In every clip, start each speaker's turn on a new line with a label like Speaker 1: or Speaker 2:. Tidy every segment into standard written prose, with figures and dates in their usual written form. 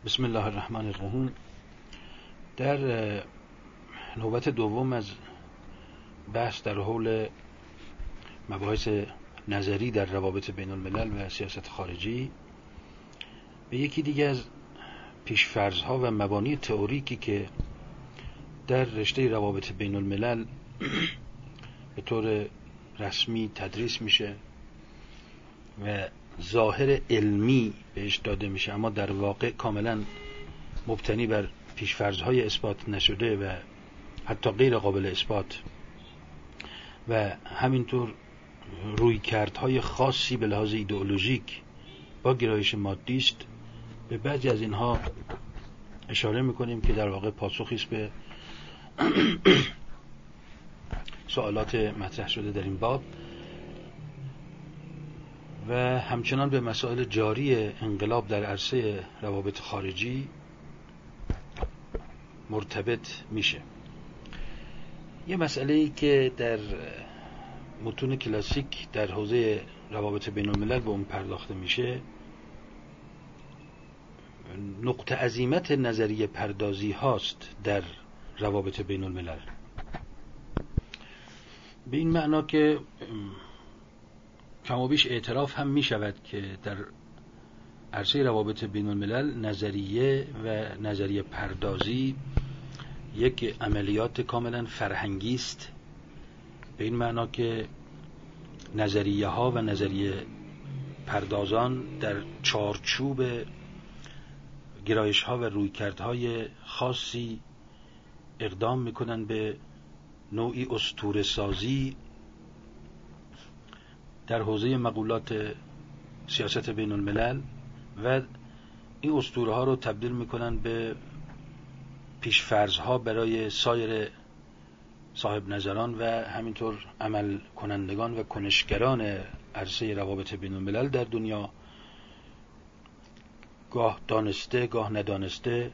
Speaker 1: بسم الله الرحمن الرحیم. در نوبت دوم از بحث در حول مباحث نظری در روابط بین الملل و سیاست خارجی به یکی دیگه از پیش‌فرض‌ها و مبانی تئوریکی که در رشته روابط بین الملل به طور رسمی تدریس میشه و ظاهر علمی بهش داده میشه، اما در واقع کاملا مبتنی بر پیش‌فرض‌های اثبات نشده و حتی غیر قابل اثبات و همینطور رویکردهای خاصی به لحاظ ایدئولوژیک با گرایش مادی است، به بعضی از اینها اشاره میکنیم که در واقع پاسخی است به سوالات مطرح شده در این باب و همچنان به مسائل جاری انقلاب در عرصه روابط خارجی مرتبط میشه. یه مسئله‌ای که در متون کلاسیک در حوزه روابط بین الملل به اون پرداخته میشه، نقطه عزیمت نظریه پردازی هاست در روابط بین الملل، به این معنا که کم و بیش اعتراف هم می شود که در عرصه روابط بین الملل نظریه و نظریه پردازی یک عملیات کاملا فرهنگی است، به این معنا که نظریه ها و نظریه پردازان در چارچوب گرایش ها و رویکردهای خاصی اقدام میکنن به نوعی اسطوره سازی در حوزه مقولات سیاست بین الملل و این اسطوره ها رو تبدیل میکنن به پیش‌فرض ها برای سایر صاحب نظران و همینطور عمل کنندگان و کنشگران عرصه روابط بین الملل در دنیا، گاه دانسته گاه ندانسته،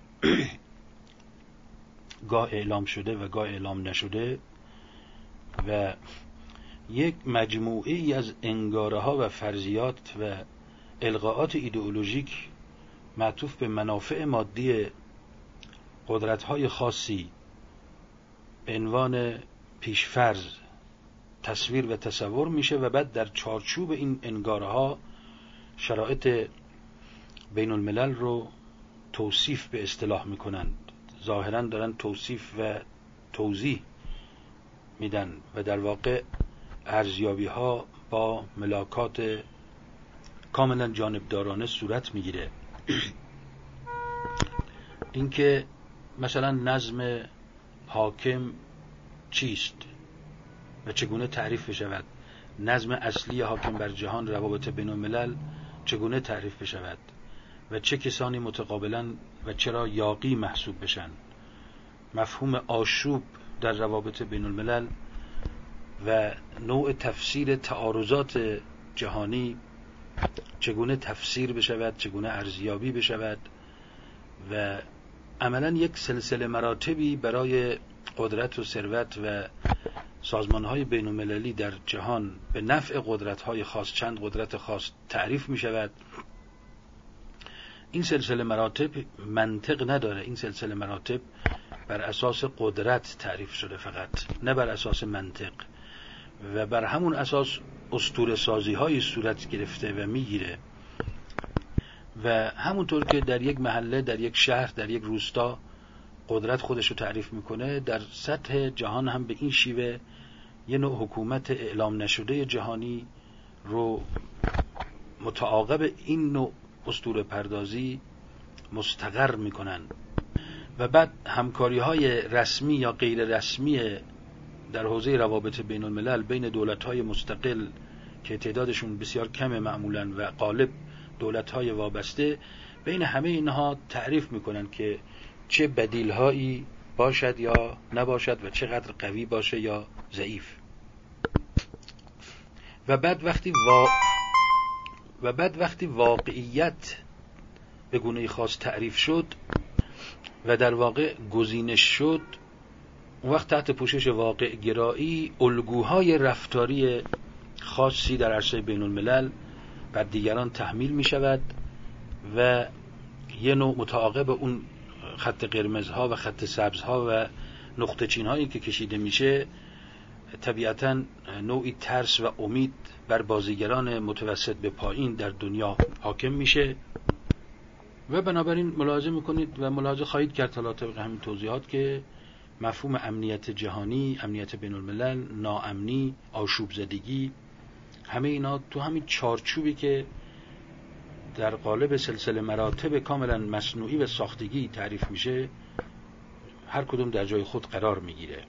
Speaker 1: گاه اعلام شده و گاه اعلام نشده، و یک مجموعه ای از انگاره ها و فرضیات و القاءات ایدئولوژیک معطوف به منافع مادی قدرت های خاصی به عنوان پیشفرض تصویر و تصور میشه و بعد در چارچوب این انگاره ها شرایط بین الملل رو توصیف به اصطلاح میکنند. ظاهرا دارن توصیف و توضیح میدن و در واقع ارزیابی ها با ملاکات کاملا جانبدارانه صورت میگیره. اینکه مثلا نظم حاکم چیست و چگونه تعریف بشود، نظم اصلی حاکم بر جهان روابط بین الملل چگونه تعریف بشود و چه کسانی متقابلا و چرا یاغی محسوب بشن، مفهوم آشوب در روابط بین الملل و نوع تفسیر تعارضات جهانی چگونه تفسیر بشود، چگونه ارزیابی بشود و عملا یک سلسله مراتبی برای قدرت و ثروت و سازمان‌های بین المللی در جهان به نفع قدرت‌های خاص، چند قدرت خاص تعریف می‌شود. این سلسله مراتب منطق نداره، این سلسله مراتب بر اساس قدرت تعریف شده فقط، نه بر اساس منطق، و بر همون اساس اسطوره سازی های صورت گرفته و میگیره و همونطور که در یک محله، در یک شهر، در یک روستا قدرت خودش رو تعریف میکنه، در سطح جهان هم به این شیوه یه نوع حکومت اعلام نشده جهانی رو متعاقب این نوع اسطوره پردازی مستقر میکنن و بعد همکاری های رسمی یا غیر رسمی در حوزه روابط بین الملل بین دولت‌های مستقل که تعدادشون بسیار کمه معمولاً و غالب دولت‌های وابسته، بین همه اینها تعریف میکنن که چه بدیل‌هایی باشد یا نباشد و چقدر قوی باشه یا ضعیف. و بعد وقتی واقعیت به گونه خاص تعریف شد و در واقع گزینش شد، اون وقت تحت پوشش واقع گرایی الگوهای رفتاری خاصی در عرصه بین الملل بر دیگران تحمیل می شود و یه نوع متعاقب اون خط قرمزها و خط سبزها و نقطه چینهایی که کشیده میشه، طبیعتاً نوعی ترس و امید بر بازیگران متوسط به پایین در دنیا حاکم میشه و بنابراین ملاحظه میکنید و ملاحظه خواهید کرد حالا طبق همین توضیحات که مفهوم امنیت جهانی، امنیت بین الملل، ناامنی، آشوب زدگی، همه اینا تو همین چارچوبی که در قالب سلسله مراتب کاملا مصنوعی و ساختگی تعریف میشه هر کدوم در جای خود قرار میگیره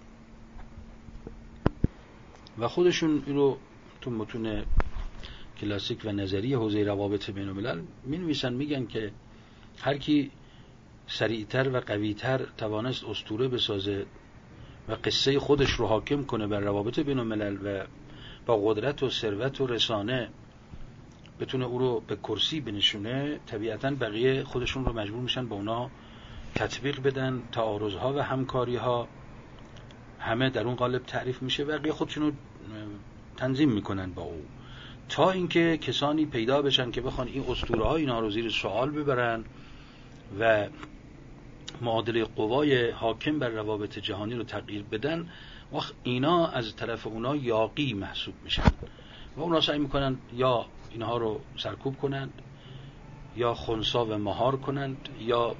Speaker 1: و خودشون رو تو متون کلاسیک و نظری حوزه روابط بین الملل مینویسن، میگن که هر کی سریعتر و قویتر توانست اسطوره بسازه و قصه خودش رو حاکم کنه بر روابط بین الملل و با قدرت و ثروت و رسانه بتونه او رو به کرسی بنشونه، طبیعتاً بقیه خودشون رو مجبور میشن با اونا تطبیق بدن، تعارضها و همکاریها همه در اون قالب تعریف میشه، بقیه خودشون رو تنظیم میکنن با او، تا اینکه کسانی پیدا بشن که بخوان این اسطوره ها اینا رو زیر سوال ببرن و معادله قوای حاکم بر روابط جهانی رو تغییر بدن. وقت اینا از طرف اونا یاغی محسوب میشن و اونا سعی میکنن یا اینها رو سرکوب کنند یا خنثی و مهار کنند یا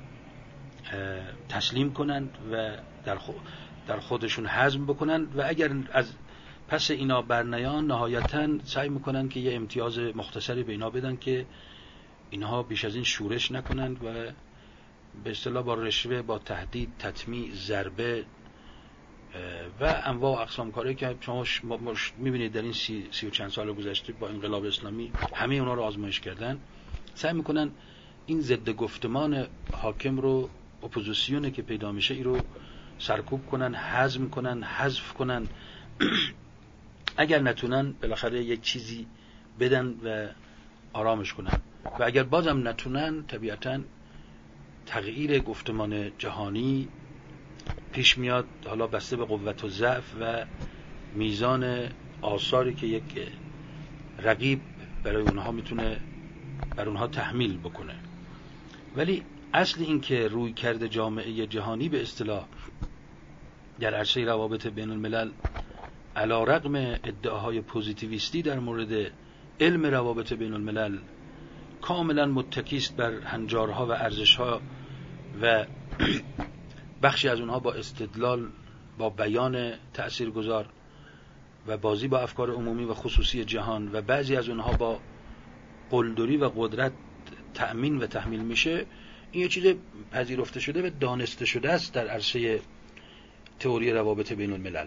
Speaker 1: تسلیم کنند و در خودشون هضم بکنند و اگر از پس اینا برنیان نهایتاً سعی میکنن که یه امتیاز مختصری به اینا بدن که اینها بیش از این شورش نکنند و به اصطلاح با رشوه، با تهدید، تطمیع، ضربه و انواع و اقسام کاری که شما میبینید در این 30 و چند سال گذشته با انقلاب اسلامی همه اونا رو آزمایش کردن، سعی میکنن این ضد گفتمان حاکم رو، اپوزیسیونه که پیدا میشه ای رو سرکوب کنن، هضم کنن، حذف کنن اگر نتونن بالاخره یک چیزی بدن و آرامش کنن و اگر بازم نتونن طبیعتاً تغییر گفتمان جهانی پیش میاد، حالا بسته به قوت و ضعف و میزان آثاری که یک رقیب برای اونها میتونه بر اونها تحمیل بکنه. ولی اصل این که روی کرده جامعه جهانی به اصطلاح در عرصه روابط بین الملل علی رغم ادعاهای پوزیتیویستی در مورد علم روابط بین الملل کاملا متکی است بر هنجارها و ارزشها و بخشی از اونها با استدلال، با بیان تأثیرگذار و بازی با افکار عمومی و خصوصی جهان و بعضی از اونها با قلدری و قدرت تأمین و تحمیل میشه، این یه چیز پذیرفته شده و دانسته شده است در عرصه تئوری روابط بین الملل.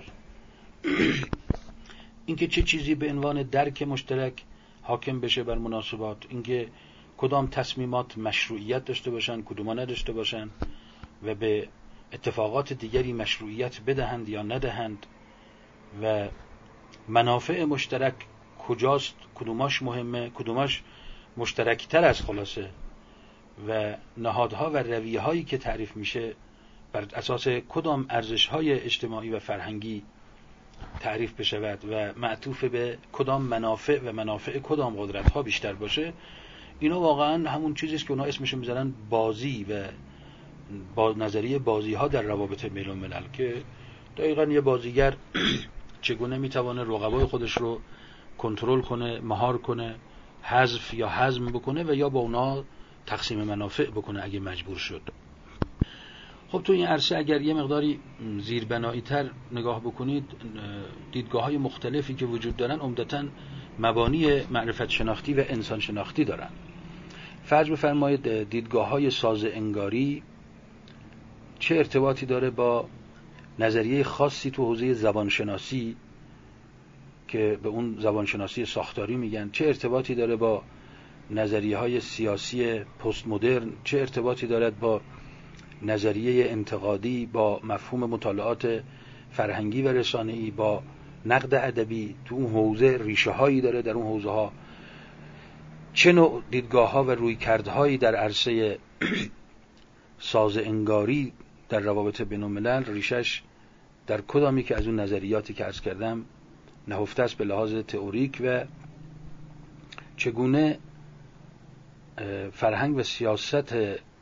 Speaker 1: اینکه چه چیزی به عنوان درک مشترک حاکم بشه بر مناسبات، اینکه کدام تصمیمات مشروعیت داشته باشن کدوما نداشته باشن و به اتفاقات دیگری مشروعیت بدهند یا ندهند و منافع مشترک کجاست، کدوماش مهمه، کدوماش مشترکتر از خلاصه و نهادها و رویه هایی که تعریف میشه بر اساس کدام ارزش‌های اجتماعی و فرهنگی تعریف بشود و معطوف به کدام منافع و منافع کدام قدرت‌ها بیشتر باشه، اینا واقعا همون چیزیست که اونا اسمشو میذارن بازی و با نظریه بازی‌ها در روابط بین الملل که دقیقاً یه بازیگر چگونه میتونه رقبای خودش رو کنترل کنه، مهار کنه، حذف یا هضم بکنه و یا با اونا تقسیم منافع بکنه اگه مجبور شد. خب تو این عرصه اگر یه مقداری زیربنایی تر نگاه بکنید، دیدگاه‌های مختلفی که وجود دارن عمدتاً مبانی معرفت شناختی و انسان شناختی دارن. فرض بفرمایید دیدگاه‌های ساز انگاری چه ارتباطی داره با نظریه خاصی تو حوزه زبانشناسی که به اون زبانشناسی ساختاری میگن، چه ارتباطی داره با نظریه‌های سیاسی پست مدرن، چه ارتباطی دارد با نظریه انتقادی، با مفهوم مطالعات فرهنگی و رسانه‌ای، با نقد ادبی، تو اون حوزه ریشه هایی داره در اون حوزه ها، چه نوع دیدگاه ها و رویکردهایی در عرصه ساز انگاری در روابط بین الملل ریشش در کدامی که از اون نظریاتی که عرض کردم نهفته است به لحاظ تئوریک و چگونه فرهنگ و سیاست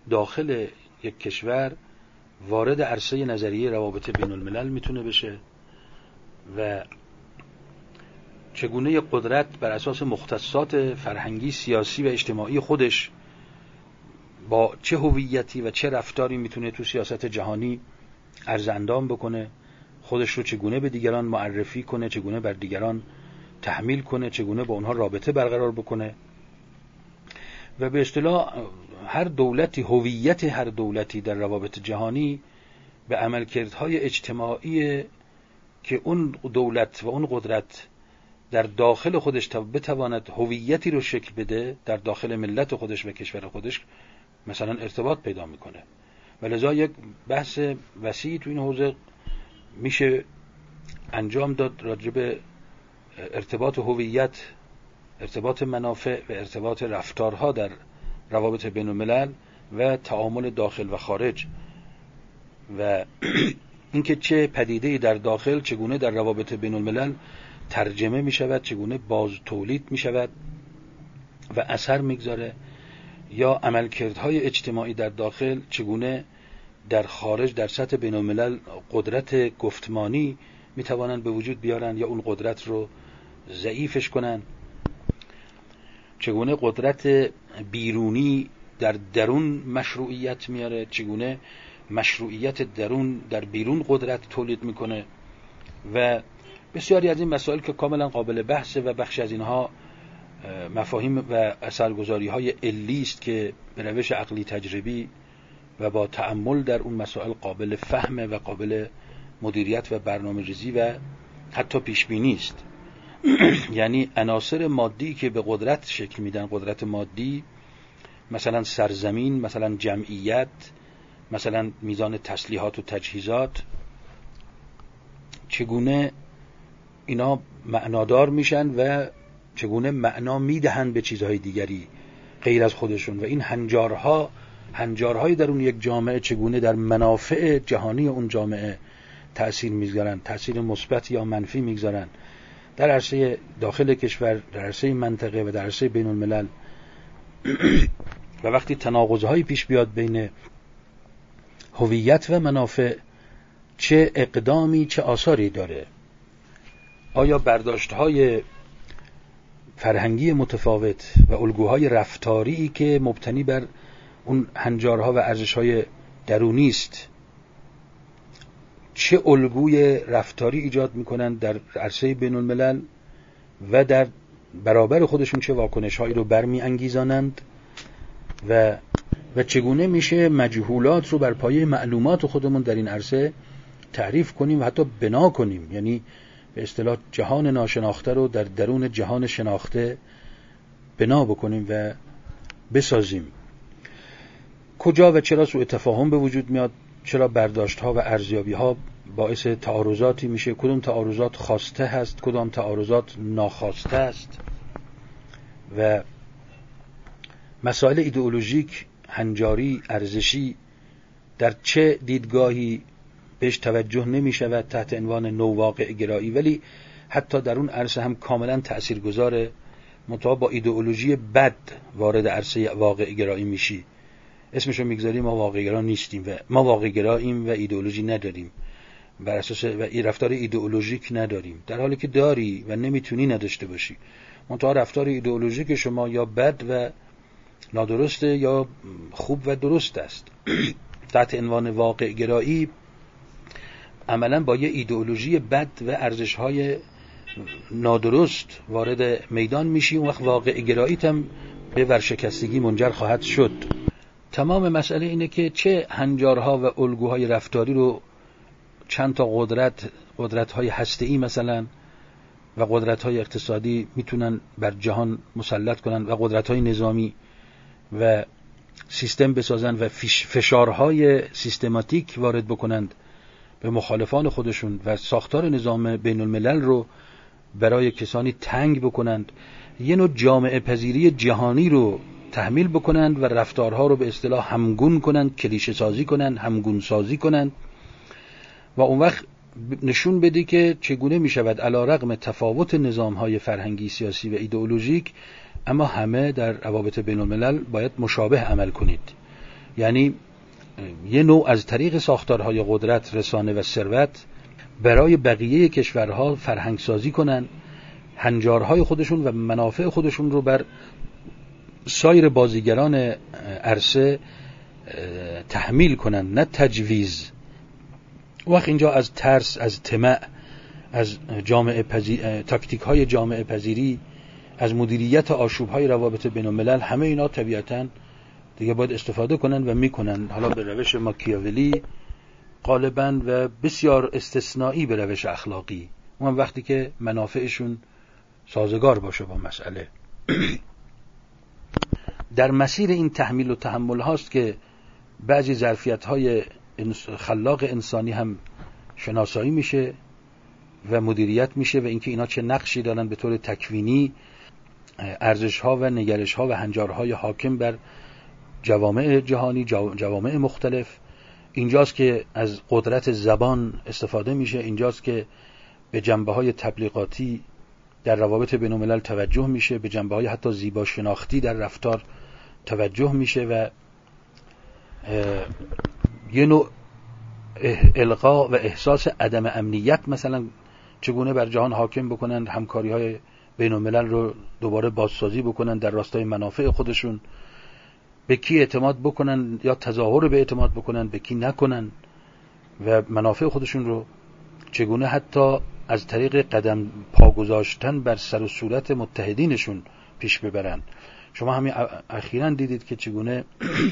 Speaker 1: داخل یک کشور وارد عرصه نظریه روابط بین الملل میتونه بشه و چگونه قدرت بر اساس مختصات فرهنگی، سیاسی و اجتماعی خودش با چه هویتی و چه رفتاری میتونه تو سیاست جهانی عرض اندام بکنه، خودش رو چگونه به دیگران معرفی کنه، چگونه بر دیگران تحمیل کنه، چگونه با اونها رابطه برقرار بکنه. و به اصطلاح هر دولتی، هویت هر دولتی در روابط جهانی به عملکردهای اجتماعی که اون دولت و اون قدرت در داخل خودش بتواند هویتی رو شکل بده در داخل ملت خودش و کشور خودش مثلا ارتباط پیدا میکنه. و لذا یک بحث وسیعی تو این حوزه میشه انجام داد راجع به ارتباط هویت، ارتباط منافع و ارتباط رفتارها در روابط بین الملل و تعامل داخل و خارج و اینکه چه پدیده‌ای در داخل چگونه در روابط بین الملل ترجمه می شود، چگونه باز تولید می شود و اثر میگذاره، یا عملکردهای اجتماعی در داخل چگونه در خارج در سطح بین الملل قدرت گفتمانی می توانند به وجود بیارن یا اون قدرت رو ضعیفش کنن، چگونه قدرت بیرونی در درون مشروعیت میاره، چگونه مشروعیت درون در بیرون قدرت تولید میکنه و بسیاری از این مسائل که کاملا قابل بحثه و بخش از اینها مفاهیم و اثرگذاری‌های علی است که به روش عقلی تجربی و با تأمل در اون مسائل قابل فهمه و قابل مدیریت و برنامه‌ریزی و حتی پیشبینی است. یعنی عناصر مادی که به قدرت شکل میدن، قدرت مادی، مثلا سرزمین، مثلا جمعیت، مثلا میزان تسلیحات و تجهیزات، چگونه اینا معنادار میشن و چگونه معنا میدهند به چیزهای دیگری غیر از خودشون و این هنجارهای در اون یک جامعه چگونه در منافع جهانی اون جامعه تأثیر میگذارن، تأثیر مثبت یا منفی میگذارن در عرصه داخل کشور، در عرصه منطقه و در عرصه بین الملل. و وقتی تناقض‌هایی پیش بیاد بین هویت و منافع، چه اقدامی چه آثاری داره؟ آیا برداشت‌های فرهنگی متفاوت و الگوهای رفتاری که مبتنی بر اون هنجارها و ارزش‌های درونی است چه الگوی رفتاری ایجاد می‌کنند در عرصه بین الملل و در برابر خودشون چه واکنش‌هایی رو برمی‌انگیزانند و چگونه میشه مجهولات رو بر پایه معلومات خودمون در این عرصه تعریف کنیم و حتی بنا کنیم، یعنی به اصطلاح جهان ناشناخته رو در درون جهان شناخته بنا بکنیم و بسازیم. کجا و چرا سوء تفاهم به وجود میاد؟ چرا برداشت‌ها و ارزیابی‌ها باعث تعارضاتی میشه؟ کدوم تعارضات خواسته هست، کدام تعارضات ناخواسته است؟ و مسائل ایدئولوژیک، هنجاری، ارزشی در چه دیدگاهی بهش توجه نمی شود تحت عنوان نوواقع گرایی، ولی حتی در اون عرصه هم کاملا تأثیرگذاره، منتها با ایدئولوژی بد وارد عرصه واقع گرایی میشی، اسمشو میگذاریم ما واقع گرا نیستیم و ما واقع گراییم و ایدئولوژی نداریم، بر اساس و این رفتار ایدئولوژیک نداریم، در حالی که داری و نمیتونی نداشته باشی. منتها رفتار ایدئولوژیک شما یا بد و نادرسته یا خوب و درست است. تحت عنوان واقع گرایی عملاً با یه ایدئولوژی بد و ارزش‌های نادرست وارد میدان میشی، اون وقت واقع گراییت هم به ورشکستگی منجر خواهد شد. تمام مسئله اینه که چه هنجارها و الگوهای رفتاری رو چند تا قدرت‌های هسته‌ای مثلا و قدرت‌های اقتصادی میتونن بر جهان مسلط کنن و قدرت‌های نظامی و سیستم بسازن و فشارهای سیستماتیک وارد بکنند به مخالفان خودشون و ساختار نظام بین الملل رو برای کسانی تنگ بکنند، یه نوع جامعه پذیری جهانی رو تحمیل بکنند و رفتارها رو به اصطلاح همگون کنند، کلیشه سازی کنند، همگون سازی کنند و اون وقت نشون بده که چگونه می شود علی رغم تفاوت نظام‌های فرهنگی، سیاسی و ایدئولوژیک اما همه در روابط بین الملل باید مشابه عمل کنید یعنی یه نوع از طریق ساختارهای قدرت، رسانه و ثروت برای بقیه کشورها فرهنگسازی کنن، هنجارهای خودشون و منافع خودشون رو بر سایر بازیگران عرصه تحمیل کنن، نه تجویز. وقت اینجا از ترس، از طمع، از تاکتیک های جامعه پذیری، از مدیریت آشوب های روابط بین الملل، همه اینا طبیعتاً دیگه باید استفاده کنن و میکنن، حالا به روش ماکیاولی غالباً و بسیار استثنایی به روش اخلاقی، اون وقتی که منافعشون سازگار باشه با مسئله. در مسیر این تحمیل و تحمل هاست که بعضی ظرفیت های خلاق انسانی هم شناسایی میشه و مدیریت میشه و اینکه اینا چه نقشی دارن به طور تکوینی ارزش ها و نگرش ها و هنجارهای حاکم بر جوامع جهانی، جوامع مختلف. اینجاست که از قدرت زبان استفاده میشه، اینجاست که به جنبه‌های تبلیغاتی در روابط بین الملل توجه میشه، به جنبه‌های حتی زیبا شناختی در رفتار توجه میشه و یه نوع القا و احساس عدم امنیت مثلا چگونه بر جهان حاکم بکنن، همکاری‌های بین الملل رو دوباره بازسازی بکنن در راستای منافع خودشون، به کی اعتماد بکنن یا تظاهر به اعتماد بکنن، به کی نکنن و منافع خودشون رو چگونه حتی از طریق قدم پا گذاشتن بر سر و صورت متحدینشون پیش ببرن. شما همین اخیراً دیدید که چگونه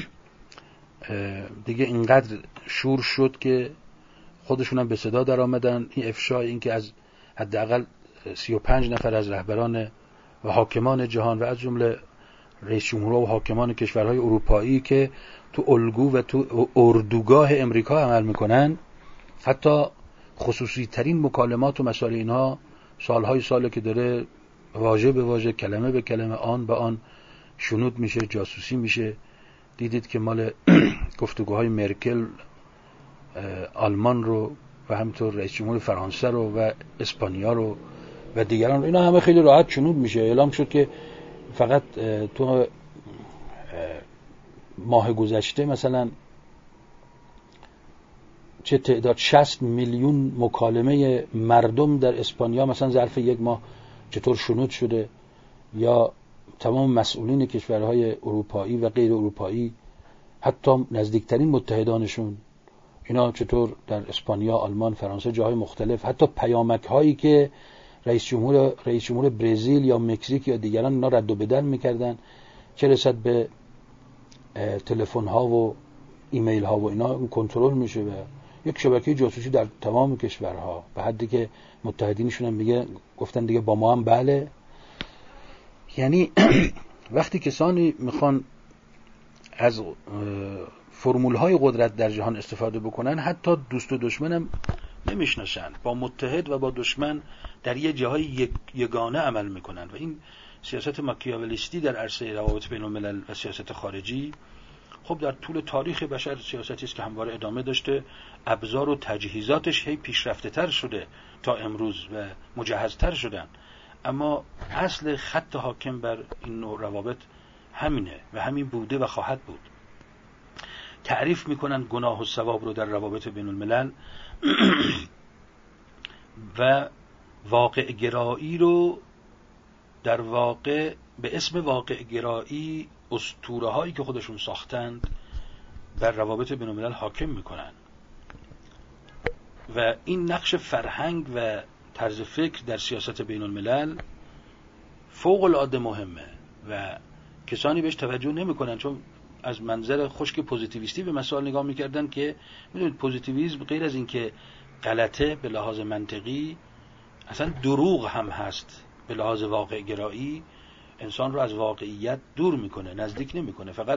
Speaker 1: دیگه اینقدر شور شد که خودشون هم به صدا در آمدن این افشای این که از حداقل 35 نفر از رهبران و حاکمان جهان و از جمله رئیس جمهورها و حاکمان کشورهای اروپایی که تو الگو و تو اردوگاه امریکا عمل میکنن، حتی خصوصی ترین مکالمات و مسائل اینها سالهای ساله که داره واژه به واژه، کلمه به کلمه، آن به آن شنود میشه، جاسوسی میشه. دیدید که مال گفتگوهای مرکل آلمان رو و همینطور رئیس جمهور فرانسه رو و اسپانیا رو و دیگران رو، اینا همه خیلی راحت شنود میشه. اعلام شد که فقط تو ماه گذشته مثلا چه تعداد 60 میلیون مکالمه مردم در اسپانیا مثلا ظرف یک ماه چطور شنود شده، یا تمام مسئولین کشورهای اروپایی و غیر اروپایی، حتی نزدیکترین متحدانشون، اینا چطور در اسپانیا، آلمان، فرانسه، جاهای مختلف، حتی پیامک هایی که رئیس جمهور برزیل یا مکزیک یا دیگران اینا رد و بدل میکردن، چه رسد به تلفن ها و ایمیل ها و اینا، اون کنترل میشه و یک شبکه جاسوسی در تمام کشورها، به حدی که متحدینشون هم میگه گفتن دیگه با ما هم بله. یعنی وقتی کسانی میخوان از فرمول های قدرت در جهان استفاده بکنن، حتی دوست و دشمن هم نمیشناسن، با متحد و با دشمن در یه جاهای یگانه عمل میکنن و این سیاست ماکیاولیستی در عرصه روابط بین الملل و سیاست خارجی خب در طول تاریخ بشر سیاستی است که همواره ادامه داشته، ابزار و تجهیزاتش هی پیشرفته تر شده تا امروز و مجهزتر شدن، اما اصل خط حاکم بر این نوع روابط همینه و همین بوده و خواهد بود. تعریف میکنن گناه و ثواب رو در روابط بین الملل و واقع گرایی رو در واقع به اسم واقع گرایی اسطوره هایی که خودشون ساختند بر روابط بین الملل حاکم میکنن و این نقش فرهنگ و طرز فکر در سیاست بین الملل فوق العاده مهمه و کسانی بهش توجه نمیکنن، چون از منظر خشک پوزیتیویستی به مسائل نگاه میکردن که میدونید پوزیتیویسم غیر از این که غلطه به لحاظ منطقی، اصلا دروغ هم هست به لحاظ واقع گرایی، انسان رو از واقعیت دور میکنه، نزدیک نمیکنه، فقط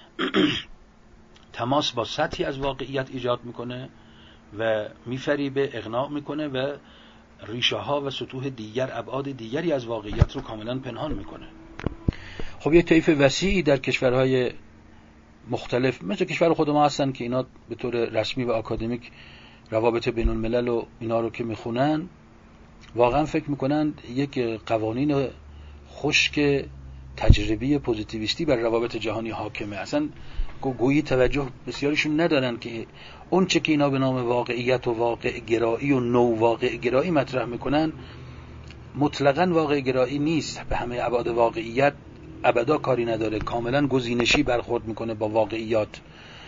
Speaker 1: تماس با سطحی از واقعیت ایجاد میکنه و میفریبه، اقناع میکنه و ریشه ها و سطوح دیگر، ابعاد دیگری از واقعیت رو کاملا پنهان میکنه. خب یک طیف وسیعی در کشورهای مختلف مثل کشور خود ما هستن که اینا به طور رسمی و آکادمیک روابط بین الملل و اینا رو که میخونن واقعا فکر میکنن یک قوانین خشک تجربی پوزیتیویستی بر روابط جهانی حاکمه. اصلا گویی توجه بسیاریشون ندارن که اون چه که اینا به نام واقعیت و واقع گرایی و نو واقع گرایی مطرح میکنن مطلقاً واقع گرایی نیست. به همه ابعاد واقعیت ابدا کاری نداره، کاملا گزینشی برخورد میکنه با واقعیات.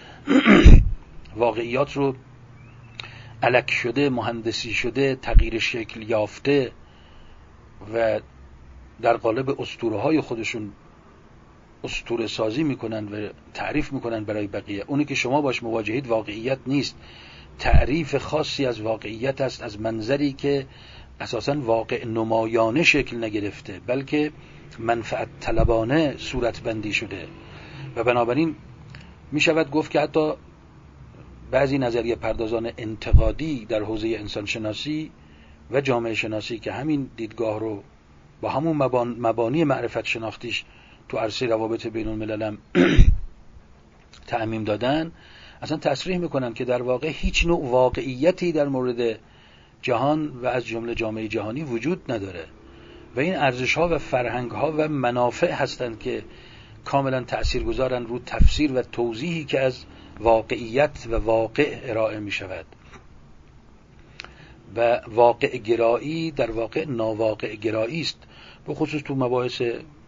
Speaker 1: واقعیات رو الک شده، مهندسی شده، تغییر شکل یافته و در قالب اسطوره‌های خودشون اسطوره سازی میکنن و تعریف میکنن برای بقیه. اونی که شما باش مواجهید واقعیت نیست، تعریف خاصی از واقعیت است، از منظری که اساساً واقع نمایانه شکل نگرفته بلکه منفعت طلبانه صورت بندی شده. و بنابراین می شود گفت که حتی بعضی نظریه پردازان انتقادی در حوزه انسان شناسی و جامعه شناسی که همین دیدگاه رو با همون مبانی معرفت شناختیش تو عرصه روابط بین الملل هم تعمیم دادن، اصلا تصریح میکنن که در واقع هیچ نوع واقعیتی در مورد جهان و از جمله جامعه جهانی وجود نداره و این ارزش‌ها و فرهنگ‌ها و منافع هستند که کاملا تأثیرگذارن رو تفسیر و توضیحی که از واقعیت و واقع ارائه می شود. و واقع گرایی در واقع ناواقع گرایی است، به خصوص تو مباحث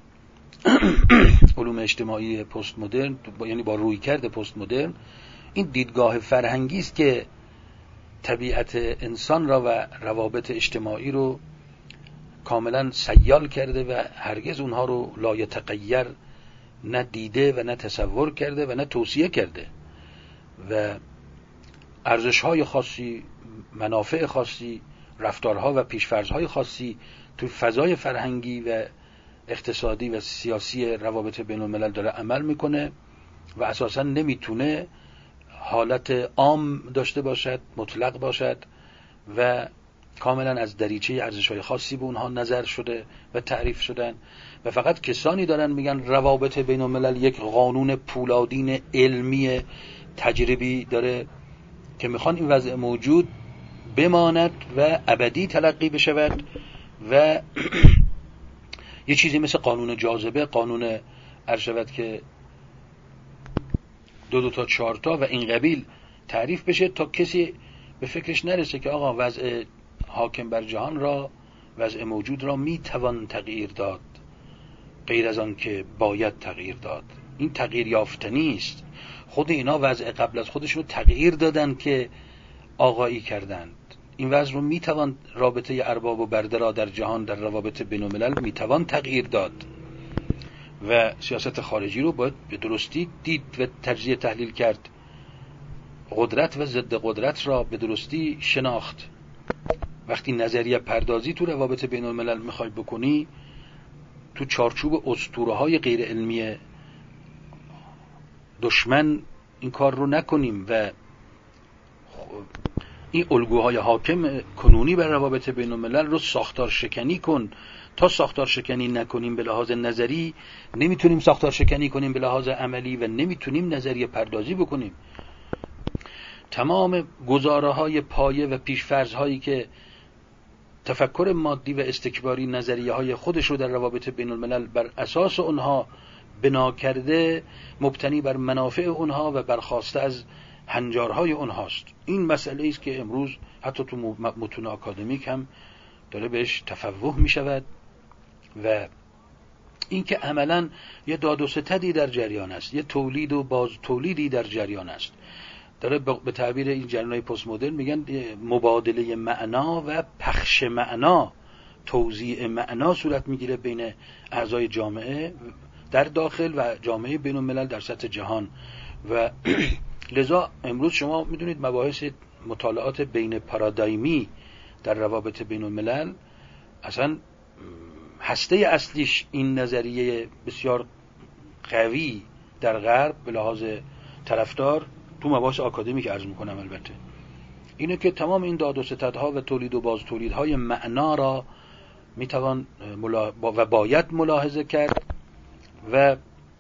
Speaker 1: علوم اجتماعی پست مدرن، یعنی با رویکرد پست مدرن. این دیدگاه فرهنگی است که طبیعت انسان را و روابط اجتماعی رو کاملا سیال کرده و هرگز اونها رو لا یتغیر نه دیده و نه تصور کرده و نه توصیه کرده و ارزش‌های خاصی، منافع خاصی، رفتارها و پیش‌فرض‌های خاصی تو فضای فرهنگی و اقتصادی و سیاسی روابط بین الملل داره عمل میکنه و اساساً نمیتونه حالت عام داشته باشد، مطلق باشد و کاملا از دریچه ارزش‌های خاصی به اونها نظر شده و تعریف شدن و فقط کسانی دارن میگن روابط بین الملل یک قانون پولادین علمی تجربی داره که میخوان این وضع موجود بماند و ابدی تلقی بشود و یه چیزی مثل قانون جاذبه، قانون ارشد که 2 تا 4 تا و این قبیل تعریف بشه تا کسی به فکرش نرسه که آقا وضع حاکم بر جهان را، وضع موجود را میتوان تغییر داد غیر از آن که باید تغییر داد. این تغییر یافتنی است. خود اینا وضع قبل از خودشون رو تغییر دادن که آقایی کردند. این وضع رو میتوان، رابطه ارباب و برده را در جهان در روابط بین الملل میتوان تغییر داد و سیاست خارجی رو باید به درستی دید و تجزیه تحلیل کرد، قدرت و ضد قدرت را به درستی شناخت. وقتی نظریه پردازی تو روابط بین الملل میخوای بکنی، تو چارچوب اسطوره‌های غیر علمی دشمن این کار رو نکنیم و این الگوهای حاکم کنونی بر روابط بین الملل رو ساختار شکنی کن. تا ساختار شکنی نکنیم به لحاظ نظری، نمیتونیم ساختار شکنی کنیم به لحاظ عملی و نمیتونیم نظریه پردازی بکنیم. تمام گزاره‌های پایه و پیش‌فرض‌هایی که تفکر مادی و استکباری نظریه‌های خودش رو در روابط بین الملل بر اساس اونها بنا کرده، مبتنی بر منافع اونها و برخواسته از هنجارهای اونهاست. این مسئله است که امروز حتی تو متون آکادمیک هم داره بهش تفوه می شود و این که عملاً یه داد و ستدی در جریان است، یه تولید و باز تولیدی در جریان است. داره به تعبیر این جریان‌های پست مدرن میگن مبادله معنا و پخش معنا، توزیع معنا صورت میگیره بین اعضای جامعه در داخل و جامعه بین الملل در سطح جهان و لذا امروز شما میدونید مباحث مطالعات بین پارادایمی در روابط بین الملل اصلا هسته اصلیش این نظریه بسیار قوی در غرب به لحاظ طرفدار تو مباحث آکادمیک عرض میکنم البته اینه که تمام این داد و ستدها و تولید و باز تولیدهای معنا را میتوان و باید ملاحظه کرد و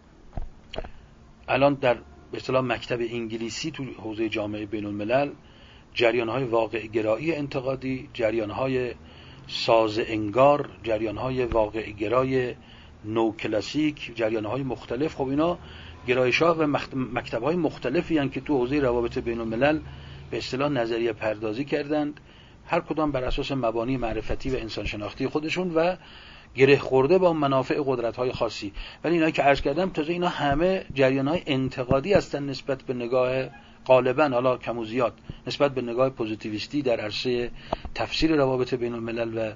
Speaker 1: الان در به اصطلاح مکتب انگلیسی تو حوزه جامعه بین الملل جریانهای واقع گرایی انتقادی، جریانهای ساز انگار، جریانهای واقع گرای نو کلاسیک، جریانهای مختلف، خب اینا گرایش‌ها و مکتب‌های مختلفی هستند که تو حوزه روابط بین‌الملل به اصطلاح نظریه پردازی کردند، هر کدام بر اساس مبانی معرفتی و انسان شناختی خودشون و گره خورده با منافع قدرت‌های خاصی. ولی اینایی که عرض کردم تازه اینا همه جریان‌های انتقادی هستند نسبت به نگاه غالباً حالا کم و زیاد نسبت به نگاه پوزیتیویستی در عرصه تفسیر روابط بین‌الملل و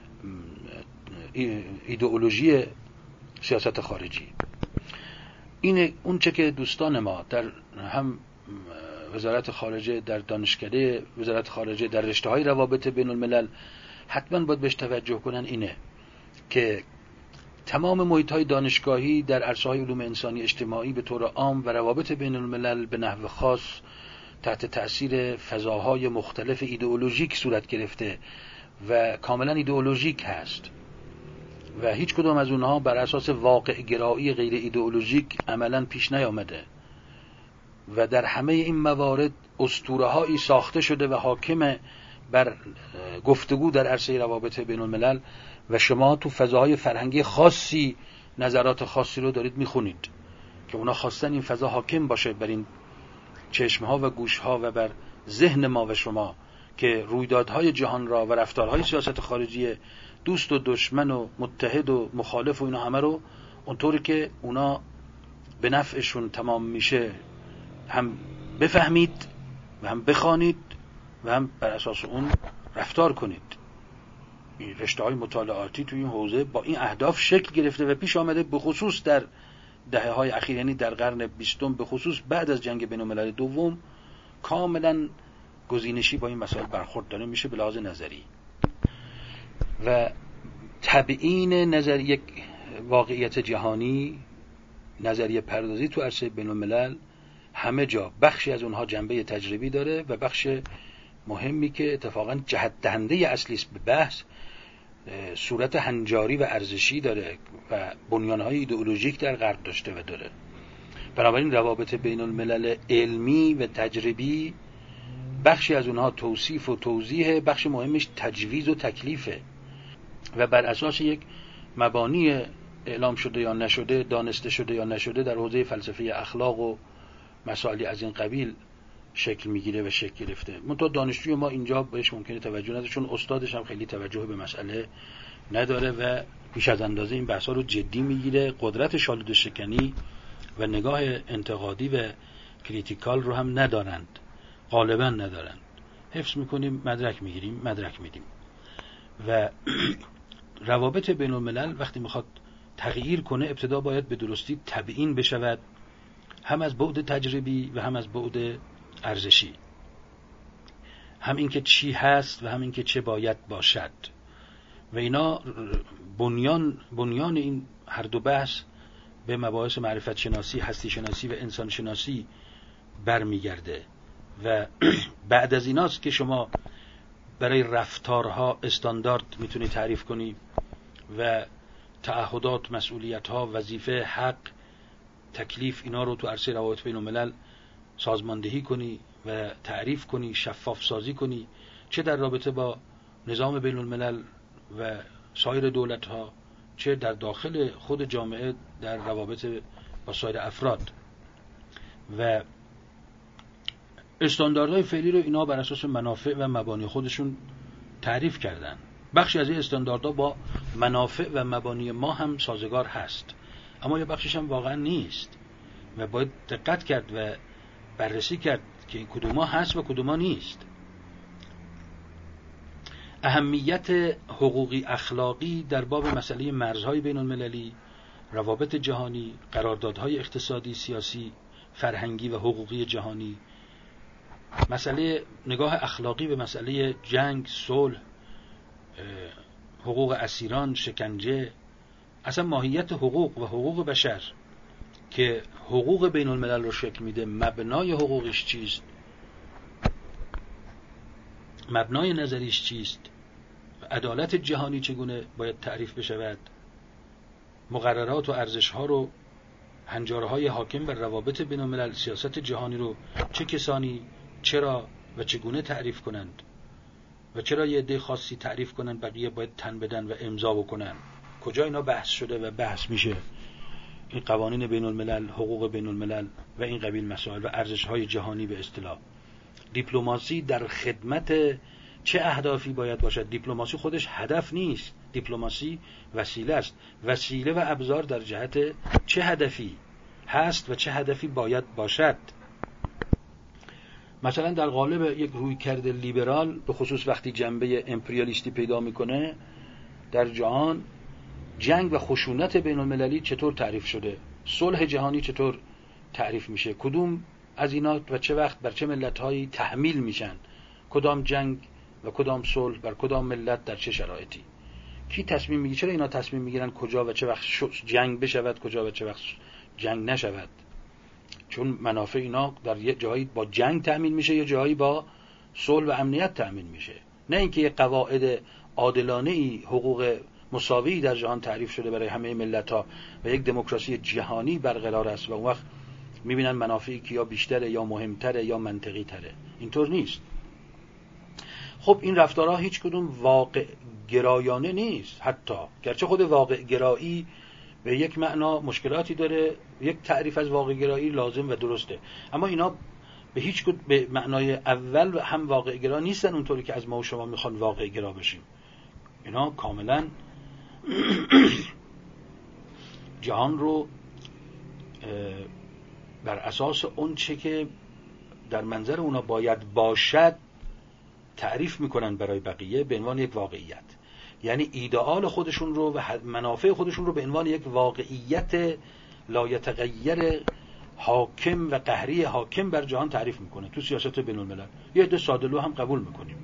Speaker 1: ایدئولوژی سیاست خارجی. این اون چه که دوستان ما در هم وزارت خارجه، در دانشکده وزارت خارجه، در رشته‌های روابط بین‌الملل حتما باید بهش توجه کنن اینه که تمام محیط‌های دانشگاهی در عرصه‌های علوم انسانی اجتماعی به طور عام و روابط بین‌الملل به نحو خاص تحت تأثیر فضاهای مختلف ایدئولوژیک صورت گرفته و کاملا ایدئولوژیک هست و هیچ کدام از اونها بر اساس واقع گرایی غیر ایدئولوژیک عملا پیش نیامده و در همه این موارد اسطوره‌هایی ساخته شده و حاکم بر گفتگو در عرصه روابط بین‌الملل و شما تو فضاهای فرهنگی خاصی نظرات خاصی رو دارید میخونید که اونا خواستن این فضا حاکم باشه بر این چشمها و گوشها و بر ذهن ما و شما که رویدادهای جهان را و رفتارهای سیاست خارجی دوست و دشمن و متحد و مخالف و اینا همه رو اونطوری که اونا به نفعشون تمام میشه هم بفهمید و هم بخوانید و هم بر اساس اون رفتار کنید. این رشته‌های مطالعاتی توی این حوزه با این اهداف شکل گرفته و پیش آمده، به خصوص در دهه‌های اخیر، یعنی در قرن 20 به خصوص بعد از جنگ بین‌الملل دوم کاملا گزینشی با این مسائل برخورد داره میشه به لحاظ نظری و تبیین نظر یک واقعیت جهانی، نظریه پردازی تو عرصه بین‌الملل همه جا بخشی از اونها جنبه تجربی داره و بخش مهمی که اتفاقا جهت دهنده اصلی است به بحث صورت هنجاری و ارزشی داره و بنیانهای ایدئولوژیک در غرب داشته و داره. بنابراین روابط بین‌الملل علمی و تجربی بخشی از اونها توصیف و توضیح، بخش مهمش تجویز و تکلیفه و بر اساس یک مبانی اعلام شده یا نشده، دانسته شده یا نشده در حوزه فلسفه اخلاق و مسائلی از این قبیل شکل میگیره و شکل گرفته. منتها دانشجوی ما اینجا بهش ممکنه توجه نداره چون استادش هم خیلی توجه به مسئله نداره و بیش از اندازه این بحثا رو جدی میگیره. قدرت شالود شکنی و نگاه انتقادی و کریتیکال رو هم ندارند، غالبا ندارند. حفظ میکنیم، مدرک میگیریم، مدرک میدیم و روابط بین الملل وقتی میخواد تغییر کنه ابتدا باید به درستی تبیین بشود، هم از بعد تجربی و هم از بعد ارزشی، هم این که چی هست و هم این که چه باید باشد و اینا بنیان این هر دو بحث به مباحث معرفت شناسی، هستی شناسی و انسان شناسی برمیگرده و بعد از ایناست که شما برای رفتارها استاندارد میتونی تعریف کنی و تعهدات، مسئولیت‌ها، وظیفه، حق، تکلیف، اینا رو تو عرصه روابط بین الملل سازماندهی کنی و تعریف کنی، شفاف سازی کنی، چه در رابطه با نظام بین الملل و سایر دولت‌ها، چه در داخل خود جامعه در روابط با سایر افراد. و استانداردهای فعلی رو اینا بر اساس منافع و مبانی خودشون تعریف کردن. بخشی از این استانداردها با منافع و مبانی ما هم سازگار هست، اما یه بخشش هم واقعا نیست و باید دقت کرد و بررسی کرد که این کدوما هست و کدوما نیست. اهمیت حقوقی اخلاقی در باب مسئله مرزهای بین المللی، روابط جهانی، قراردادهای اقتصادی، سیاسی، فرهنگی و حقوقی جهانی، مسئله نگاه اخلاقی به مسئله جنگ، صلح، حقوق اسیران، شکنجه، اصلا ماهیت حقوق و حقوق بشر که حقوق بین الملل رو شکل میده، مبنای حقوقش چیست، مبنای نظریش چیست، عدالت جهانی چگونه باید تعریف بشود، مقررات و ارزش‌ها رو، هنجارهای حاکم بر روابط بین الملل، سیاست جهانی رو چه کسانی، چرا و چگونه تعریف کنند و چرا یه عده خاصی تعریف کنند بقیه باید تن بدن و امضا بکنن، کجا اینا بحث شده و بحث میشه. این قوانین بین الملل، حقوق بین الملل و این قبیل مسائل و ارزش‌های جهانی به اصطلاح. دیپلماسی در خدمت چه اهدافی باید باشد؟ دیپلماسی خودش هدف نیست، دیپلماسی وسیله است. وسیله و ابزار در جهت چه هدفی هست و چه هدفی باید باشد. مثلا در قالب یک رویکرد لیبرال، به خصوص وقتی جنبه امپریالیستی پیدا میکنه در جهان، جنگ و خشونت بین المللی چطور تعریف شده؟ صلح جهانی چطور تعریف میشه؟ کدوم از اینا و چه وقت بر چه ملت‌هایی تحمیل میشن؟ کدام جنگ و کدام صلح بر کدام ملت در چه شرایطی؟ کی تصمیم میگیره؟ چرا اینا تصمیم میگیرن کجا و چه وقت جنگ بشود، کجا و چه وقت جنگ نشود؟ چون منافع اینا در یه جایی با جنگ تأمین میشه، یا جایی با صلح و امنیت تأمین میشه. نه اینکه یه قواعد عادلانه‌ای، حقوق مساوی در جهان تعریف شده برای همه ملت‌ها و یک دموکراسی جهانی برقرار است و اون وقت میبینن منافعی که یا بیشتره یا مهمتره یا منطقی تره. اینطور نیست. خب این رفتارها هیچ کدوم واقع گرایانه نیست، حتی گرچه خود واقع گرایی به یک معنا مشکلاتی داره، یک تعریف از واقع گرایی لازم و درسته، اما اینا به هیچ کدوم به معنای اول هم واقع گرا نیستن اونطوری که از ما و شما میخوان واقع گرا بشیم. اینا کاملا جهان رو بر اساس اون چه که در منظر اونا باید باشد تعریف میکنن برای بقیه به عنوان یک واقعیت. یعنی ایدئال خودشون رو و منافع خودشون رو به عنوان یک واقعیت لایتغیر حاکم و قهری حاکم بر جهان تعریف میکنه. تو سیاست بین الملل یه عده ساده‌لو هم قبول میکنیم.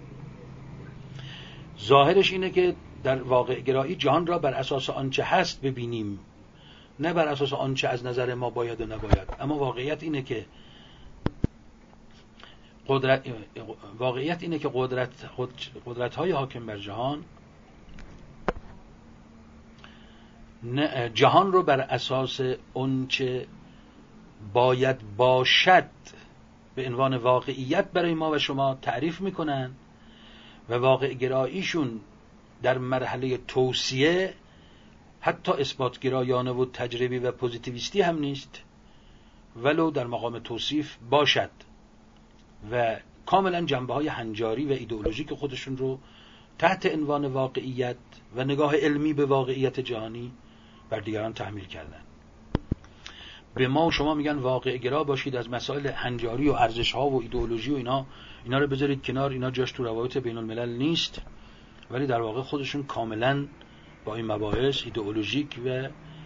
Speaker 1: ظاهرش اینه که در واقع گرایی جهان را بر اساس آنچه هست ببینیم، نه بر اساس آنچه از نظر ما باید و نباید. اما واقعیت اینه که قدرت‌های حاکم بر جهان جهان رو بر اساس آنچه باید باشد به عنوان واقعیت برای ما و شما تعریف میکنن و واقع گراییشون در مرحله توصیه حتی اثبات گرایانه و تجربی و پوزیتیویستی هم نیست، ولو در مقام توصیف باشد و کاملا جنبه‌های هنجاری و ایدئولوژیک خودشون رو تحت عنوان واقعیت و نگاه علمی به واقعیت جهانی بر دیگران تحمیل کردن. به ما و شما میگن واقع گرا باشید، از مسائل هنجاری و ارزش‌ها و ایدئولوژی و اینا رو بذارید کنار، اینا جاش تو روابط بین الملل نیست. ولی در واقع خودشون کاملا با این مباحث ایدئولوژیک و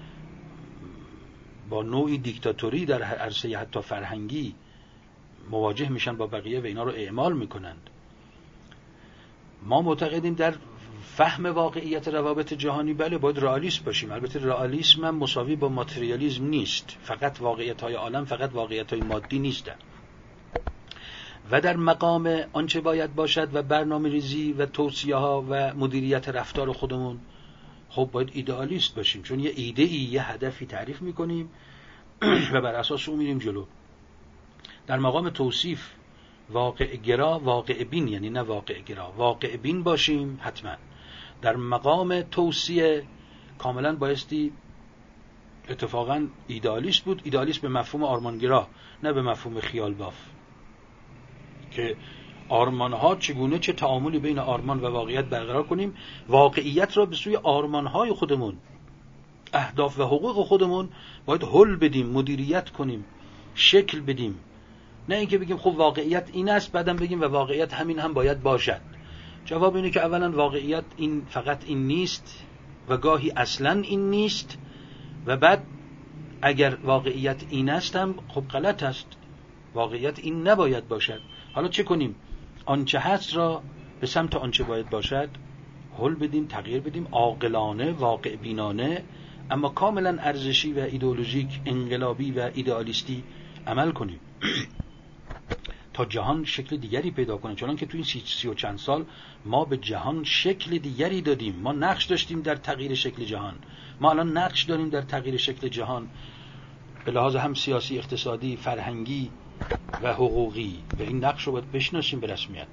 Speaker 1: با نوعی دیکتاتوری در عرصه حتی فرهنگی مواجه میشن با بقیه و اینا رو اعمال میکنند. ما معتقدیم در فهم واقعیت روابط جهانی بله باید رئالیست باشیم. البته رئالیسم هم مساوی با ماتریالیسم نیست. فقط واقعیت‌های عالم فقط واقعیت‌های مادی نیستن. و در مقام آنچه باید باشد و برنامه‌ریزی و توصیه‌ها و مدیریت رفتار خودمون خب باید ایدئالیست باشیم، چون یه ایده‌ای یه هدفی تعریف می‌کنیم و بر اساس اون میریم جلو. در مقام توصیف واقع گرا، واقع بین، یعنی نه واقع گرا، واقع بین باشیم حتما. در مقام توصیه کاملا بایستی اتفاقا ایدئالیست بود. ایدئالیست به مفهوم آرمانگرا، نه به مفهوم خیال باف، که آرمانها چگونه، چه تعاملی بین آرمان و واقعیت برقرار کنیم، واقعیت را به سوی آرمانهای خودمون، اهداف و حقوق خودمون باید حل بدیم، مدیریت کنیم، شکل بدیم. نه اینکه بگیم خب واقعیت این است بعدم بگیم و واقعیت همین هم باید باشد. جواب اینه که اولا واقعیت این فقط این نیست و گاهی اصلا این نیست، و بعد اگر واقعیت این است هم خب غلط است، واقعیت این نباید باشد. حالا چه کنیم؟ آنچه هست را به سمت آنچه باید باشد حل بدیم، تغییر بدیم، عاقلانه، واقع بینانه، اما کاملا ارزشی و ایدئولوژیک، انقلابی و ایدئالیستی عمل کنیم تا جهان شکل دیگری پیدا کنه. چون که تو این 30 و چند سال ما به جهان شکل دیگری دادیم. ما نقش داشتیم در تغییر شکل جهان. ما الان نقش داریم در تغییر شکل جهان به لحاظ هم سیاسی، اقتصادی، فرهنگی و حقوقی، و این نقش رو باید بشناسیم به رسمیت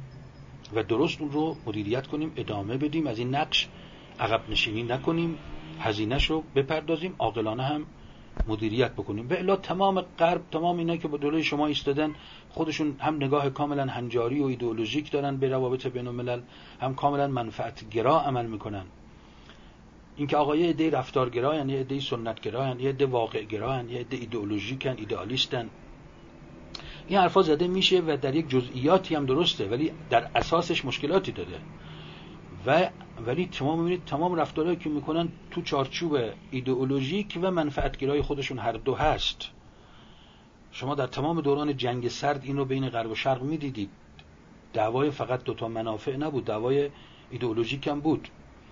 Speaker 1: و درست اون رو مدیریت کنیم، ادامه بدیم، از این نقش عقب نشینی نکنیم هزینه‌شو بپردازیم، عاقلانه هم مدیریت بکنیم. به الا تمام غرب، تمام اینا که با جلوی شما ایستادن، خودشون هم نگاه کاملا هنجاری و ایدئولوژیک دارن به روابط بین الملل، هم کاملا منفعت گرا عمل میکنن. اینکه آقا یه عده رفتارگراین، یه عده سنتگراین، یه عده واقع گراین، یه عده ایدئولوژیکن، ایدئالیستن، این حرفا زده میشه و در یک جزئیاتی هم درسته، ولی در اساسش مشکلاتی داره. ولی تمام رفتارهایی که میکنن تو چارچوب ایدئولوژیک و منفعتگرای خودشون هر دو هست. شما در تمام دوران جنگ سرد این رو بین غرب و شرق میدیدید. دعوای فقط دوتا منافع نبود، دعوای ایدئولوژیک هم بود.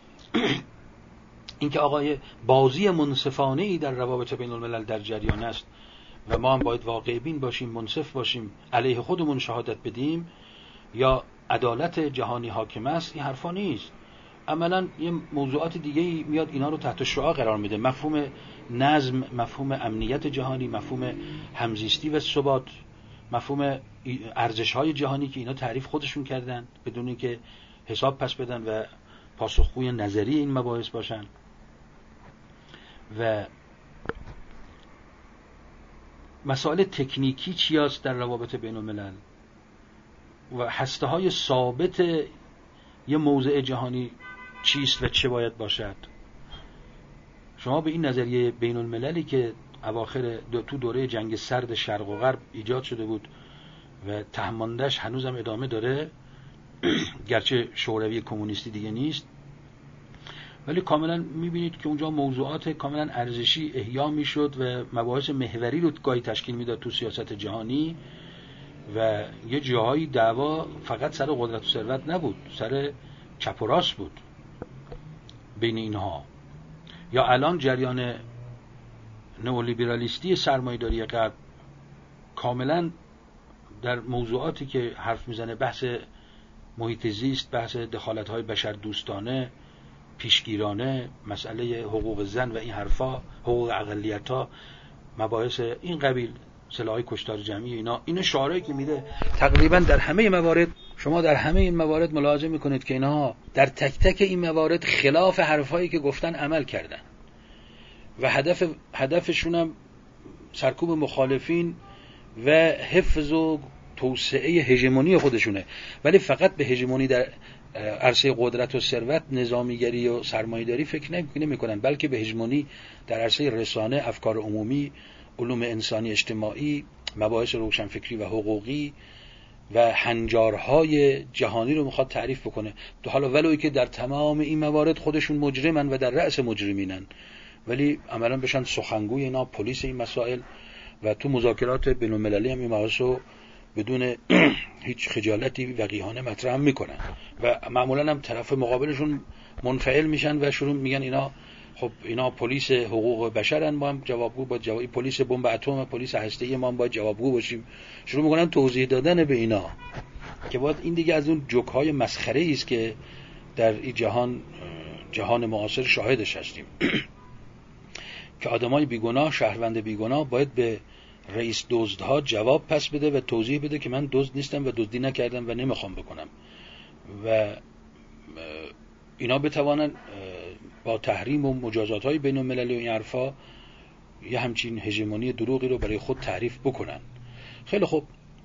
Speaker 1: اینکه آقای بازی منصفانه‌ای در روابط بین الملل در جریان است و ما هم باید واقع بین باشیم، منصف باشیم، علیه خودمون شهادت بدیم یا عدالت جهانی حاکم است، این حرفا نیست. عملا یه موضوعات دیگه میاد اینا رو تحت شعاع قرار میده. مفهوم نظم، مفهوم امنیت جهانی، مفهوم همزیستی و ثبات، مفهوم ارزش‌های جهانی که اینا تعریف خودشون کردن بدون اینکه حساب پس بدن و پاسخگوی نظری این مباحث باشن. و مسائل تکنیکی چی است در روابط بین الملل و هسته‌های ثابت یه موضع جهانی چیست و چه باید باشد. شما به این نظریه بین المللی که اواخر تو دوره جنگ سرد شرق و غرب ایجاد شده بود و تهماندهش هنوزم ادامه داره، گرچه شوروی کمونیستی دیگه نیست، ولی کاملا میبینید که اونجا موضوعات کاملا ارزشی احیا میشد و مباحث محوری رو گاهی تشکیل میداد تو سیاست جهانی و یه جاهایی دعوا فقط سر قدرت و ثروت نبود، سر چپ و راست بود بین اینها. یا الان جریان نئولیبرالیستی سرمایه‌داری غرب کاملا در موضوعاتی که حرف میزنه، بحث محیط زیست، بحث دخالت‌های بشر دوستانه، پیشگیرانه، مسئله حقوق زن و این حرفا، حقوق اقلیت‌ها، مباحث این قبیل، سلاح‌های کشتار جمعی، اینا شعارهایی که میده تقریبا در همه موارد. شما در همه این موارد ملاحظه میکنید که اینها در تک تک این موارد خلاف حرفایی که گفتن عمل کردن و هدفشون هم سرکوب مخالفین و حفظ و توسعه هژمونی خودشونه. ولی فقط به هژمونی در عرصه قدرت و ثروت، نظامیگری و سرمایه‌داری فکر نمی‌کنن، بلکه به هژمونی در عرصه رسانه، افکار عمومی، علوم انسانی اجتماعی، مباحث روشنفکری و حقوقی و هنجارهای جهانی رو میخواد تعریف بکنه. حالا ولوی که در تمام این موارد خودشون مجرمن و در رأس مجرمینن، ولی عملا بشن سخنگوی اینا، پلیس این مسائل، و تو مذاکرات بین‌المللی هم این مباحث رو بدون هیچ خجالتی وقیحانه مطرح میکنن و معمولا هم طرف مقابلشون منفعل میشن و شروع میگن اینا پلیس حقوق بشرن، ما هم جوابگو با پلیس بمب اتم، پلیس هسته‌ای، ما هم باید جوابگو باشیم. شروع میکنن توضیح دادن به اینا که باید این دیگه از اون جوک‌های مسخره‌ای است که در این جهان معاصر شاهدش هستیم که آدمای بیگناه، شهروند بیگناه باید به رئیس دزدها جواب پس بده و توضیح بده که من دزد نیستم و دزدی نکردم و نمیخوام بکنم و اینا بتوانن با تحریم و مجازات‌های بین‌المللی و این حرفا یه همچین هژمونی دروغی رو برای خود تعریف بکنن. خیلی خوب،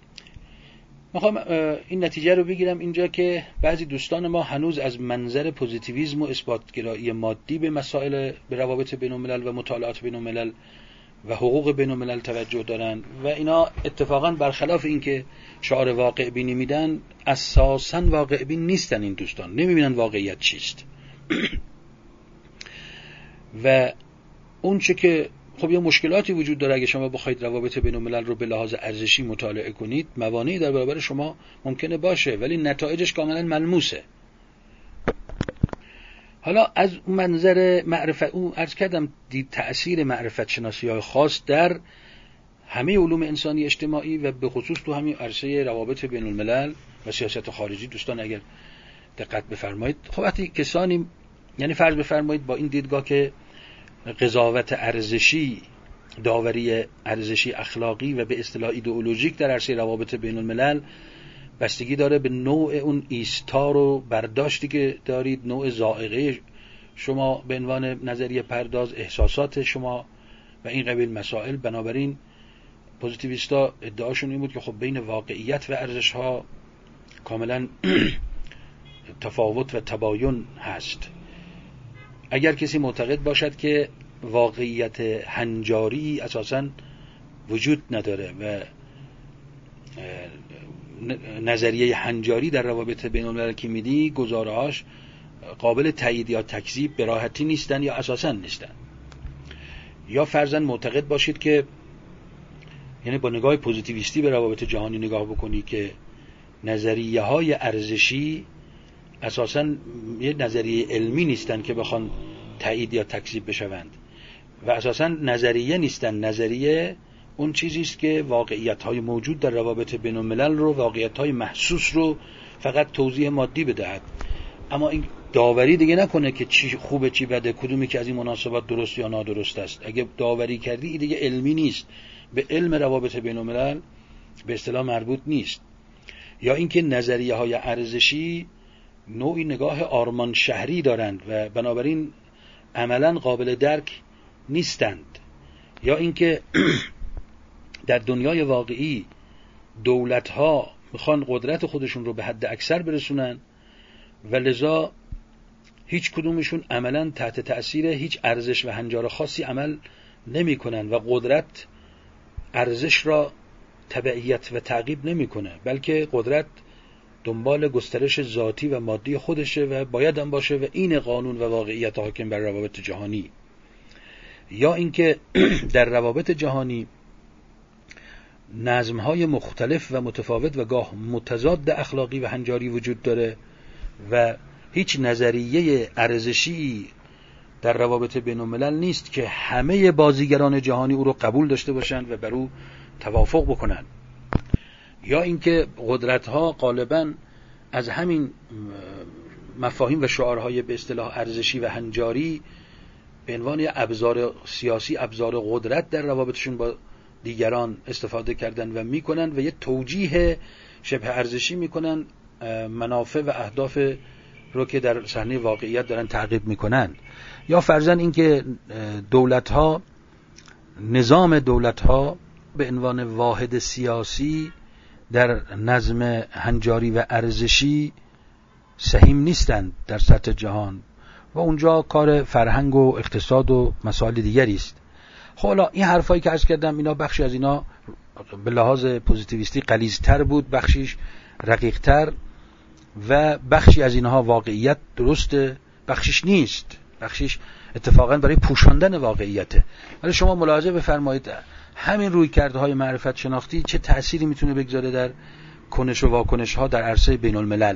Speaker 1: میخوام این نتیجه رو بگیرم اینجا که بعضی دوستان ما هنوز از منظر پوزیتیویسم و اثباتگرایی مادی به مسائل، به روابط بین‌الملل و مطالعات بین‌الملل و حقوق بین‌الملل توجه دارن و اینا اتفاقا برخلاف این که شعار واقع بینی میدن، اساساً واقع بین نیستن. این دوستان نمیبینن واقعیت چیست و اون چه که خب یه مشکلاتی وجود داره. اگه شما بخواید روابط بین‌الملل رو به لحاظ ارزشی مطالعه کنید، موانعی در برابر شما ممکنه باشه، ولی نتایجش کاملا ملموسه. حالا از منظر معرفت، اون عرض کردم تأثیر معرفت شناسی‌های خاص در همه علوم انسانی اجتماعی و به خصوص تو همین عرصه روابط بین‌الملل و سیاست خارجی. دوستان اگر دقت بفرمایید، خب وقتی کسانی، یعنی فرض بفرمایید با این دیدگاه که قضاوت ارزشی، داوری ارزشی اخلاقی و به اصطلاح ایدئولوژیک در عرصه روابط بین‌الملل بستگی داره به نوع اون ایستار و برداشتی که دارید، نوع ذائقه شما به عنوان نظریه پرداز، احساسات شما و این قبیل مسائل. بنابراین پوزیتیویستا ادعاشون این بود که خب بین واقعیت و ارزش ها کاملا تفاوت و تباین هست. اگر کسی معتقد باشد که واقعیت هنجاری اساساً وجود نداره و نظریه هنجاری در روابط بین المللی که میدی گزاره‌هاش قابل تایید یا تکذیب به راحتی نیستن یا اساساً نیستن، یا فرضاً معتقد باشید که یعنی با نگاه پوزیتیویستی به روابط جهانی نگاه بکنی که نظریه های ارزشی اساساً یه نظریه علمی نیستن که بخوان تایید یا تکذیب بشوند و اساساً نظریه نیستن. نظریه اون چیزی است که واقعیت‌های موجود در روابط بین الملل رو، واقعیت‌های محسوس رو فقط توضیح مادی بدهد، اما این داوری دیگه نکنه که چی خوبه چی بده، کدومی که از این مناسبات درست یا نادرست است. اگه داوری کردی این دیگه علمی نیست، به علم روابط بین الملل به اصطلاح مربوط نیست. یا اینکه نظریه‌های ارزشی نوعی نگاه آرمان شهری دارند و بنابراین عملاً قابل درک نیستند. یا اینکه در دنیای واقعی دولت‌ها میخوان قدرت خودشون رو به حد اکثر برسونن و لذا هیچ کدومشون عملاً تحت تأثیر هیچ ارزش و هنجار خاصی عمل نمی‌کنن و قدرت ارزش را تبعیت و تعقیب نمی‌کنه، بلکه قدرت دنبال گسترش ذاتی و مادی خودشه و باید هم باشه و این قانون و واقعیت حاکم بر روابط جهانی. یا اینکه در روابط جهانی نظم‌های مختلف و متفاوت و گاه متضاد اخلاقی و هنجاری وجود داره و هیچ نظریه ارزشی در روابط بین الملل نیست که همه بازیگران جهانی او رو قبول داشته باشند و بر او توافق بکنند. یا اینکه قدرت‌ها غالباً از همین مفاهیم و شعارهای به اصطلاح ارزشی و هنجاری به عنوان ابزار سیاسی، ابزار قدرت در روابطشون با دیگران استفاده کردن و میکنن و یه توجیه شبه ارزشی میکنن منافع و اهداف رو که در صحنه واقعیت دارن تعقیب میکنن. یا فرضاً اینکه دولت‌ها، نظام دولت‌ها به عنوان واحد سیاسی در نظم هنجاری و ارزشی سهیم نیستند در سطح جهان و اونجا کار فرهنگ و اقتصاد و مسائل دیگری است. خب حالا این حرفایی که عرض کردم اینا بخشی از اینا به لحاظ پوزیتیویستی غلیظ‌تر بود، بخشیش رقیق‌تر و بخشی از اینها واقعیت درسته، بخشیش نیست، بخشیش اتفاقا برای پوشاندن واقعیته. ولی شما ملاحظه بفرمایید همین رویکردهای معرفت شناختی چه تأثیری میتونه بگذاره در کنش و واکنش ها در عرصه بین الملل.